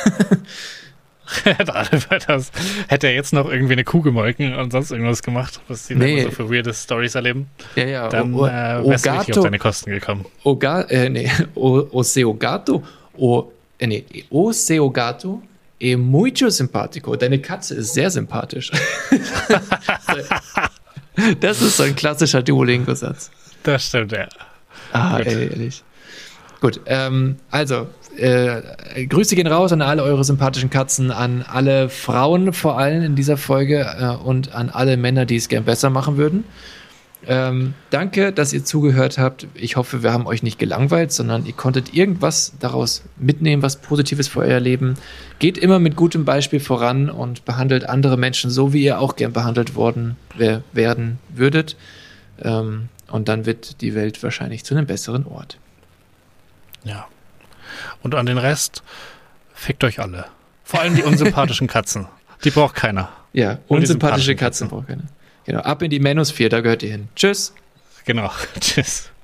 das hätte er jetzt noch irgendwie eine Kuh gemolken und sonst irgendwas gemacht, was die Nee. nee. so für weirde Stories erleben, Ja, ja, dann o, äh, o, wärst du richtig auf gato, deine Kosten gekommen. o, ga, äh, nee, o, o seu gato, o, äh, nee, o seu gato é muito simpático. Deine Katze ist sehr sympathisch. Das ist so ein klassischer Duolingo-Satz. Das stimmt, ja. Ah, Gut. ey, ehrlich. Gut, ähm, also, äh, Grüße gehen raus an alle eure sympathischen Katzen, an alle Frauen vor allem in dieser Folge äh, und an alle Männer, die es gern besser machen würden. Ähm, danke, dass ihr zugehört habt. Ich hoffe, wir haben euch nicht gelangweilt, sondern ihr konntet irgendwas daraus mitnehmen, was Positives für euer Leben. Geht immer mit gutem Beispiel voran und behandelt andere Menschen so, wie ihr auch gern behandelt worden wer- werden würdet. Ähm, und dann wird die Welt wahrscheinlich zu einem besseren Ort. Ja. Und an den Rest, fickt euch alle. Vor allem die unsympathischen Katzen. Die braucht keiner. Ja, Und die unsympathische sympathischen Katzen Katzen. braucht keiner. Genau, ab in die Manus vier, da gehört ihr hin. Tschüss. Genau. Tschüss.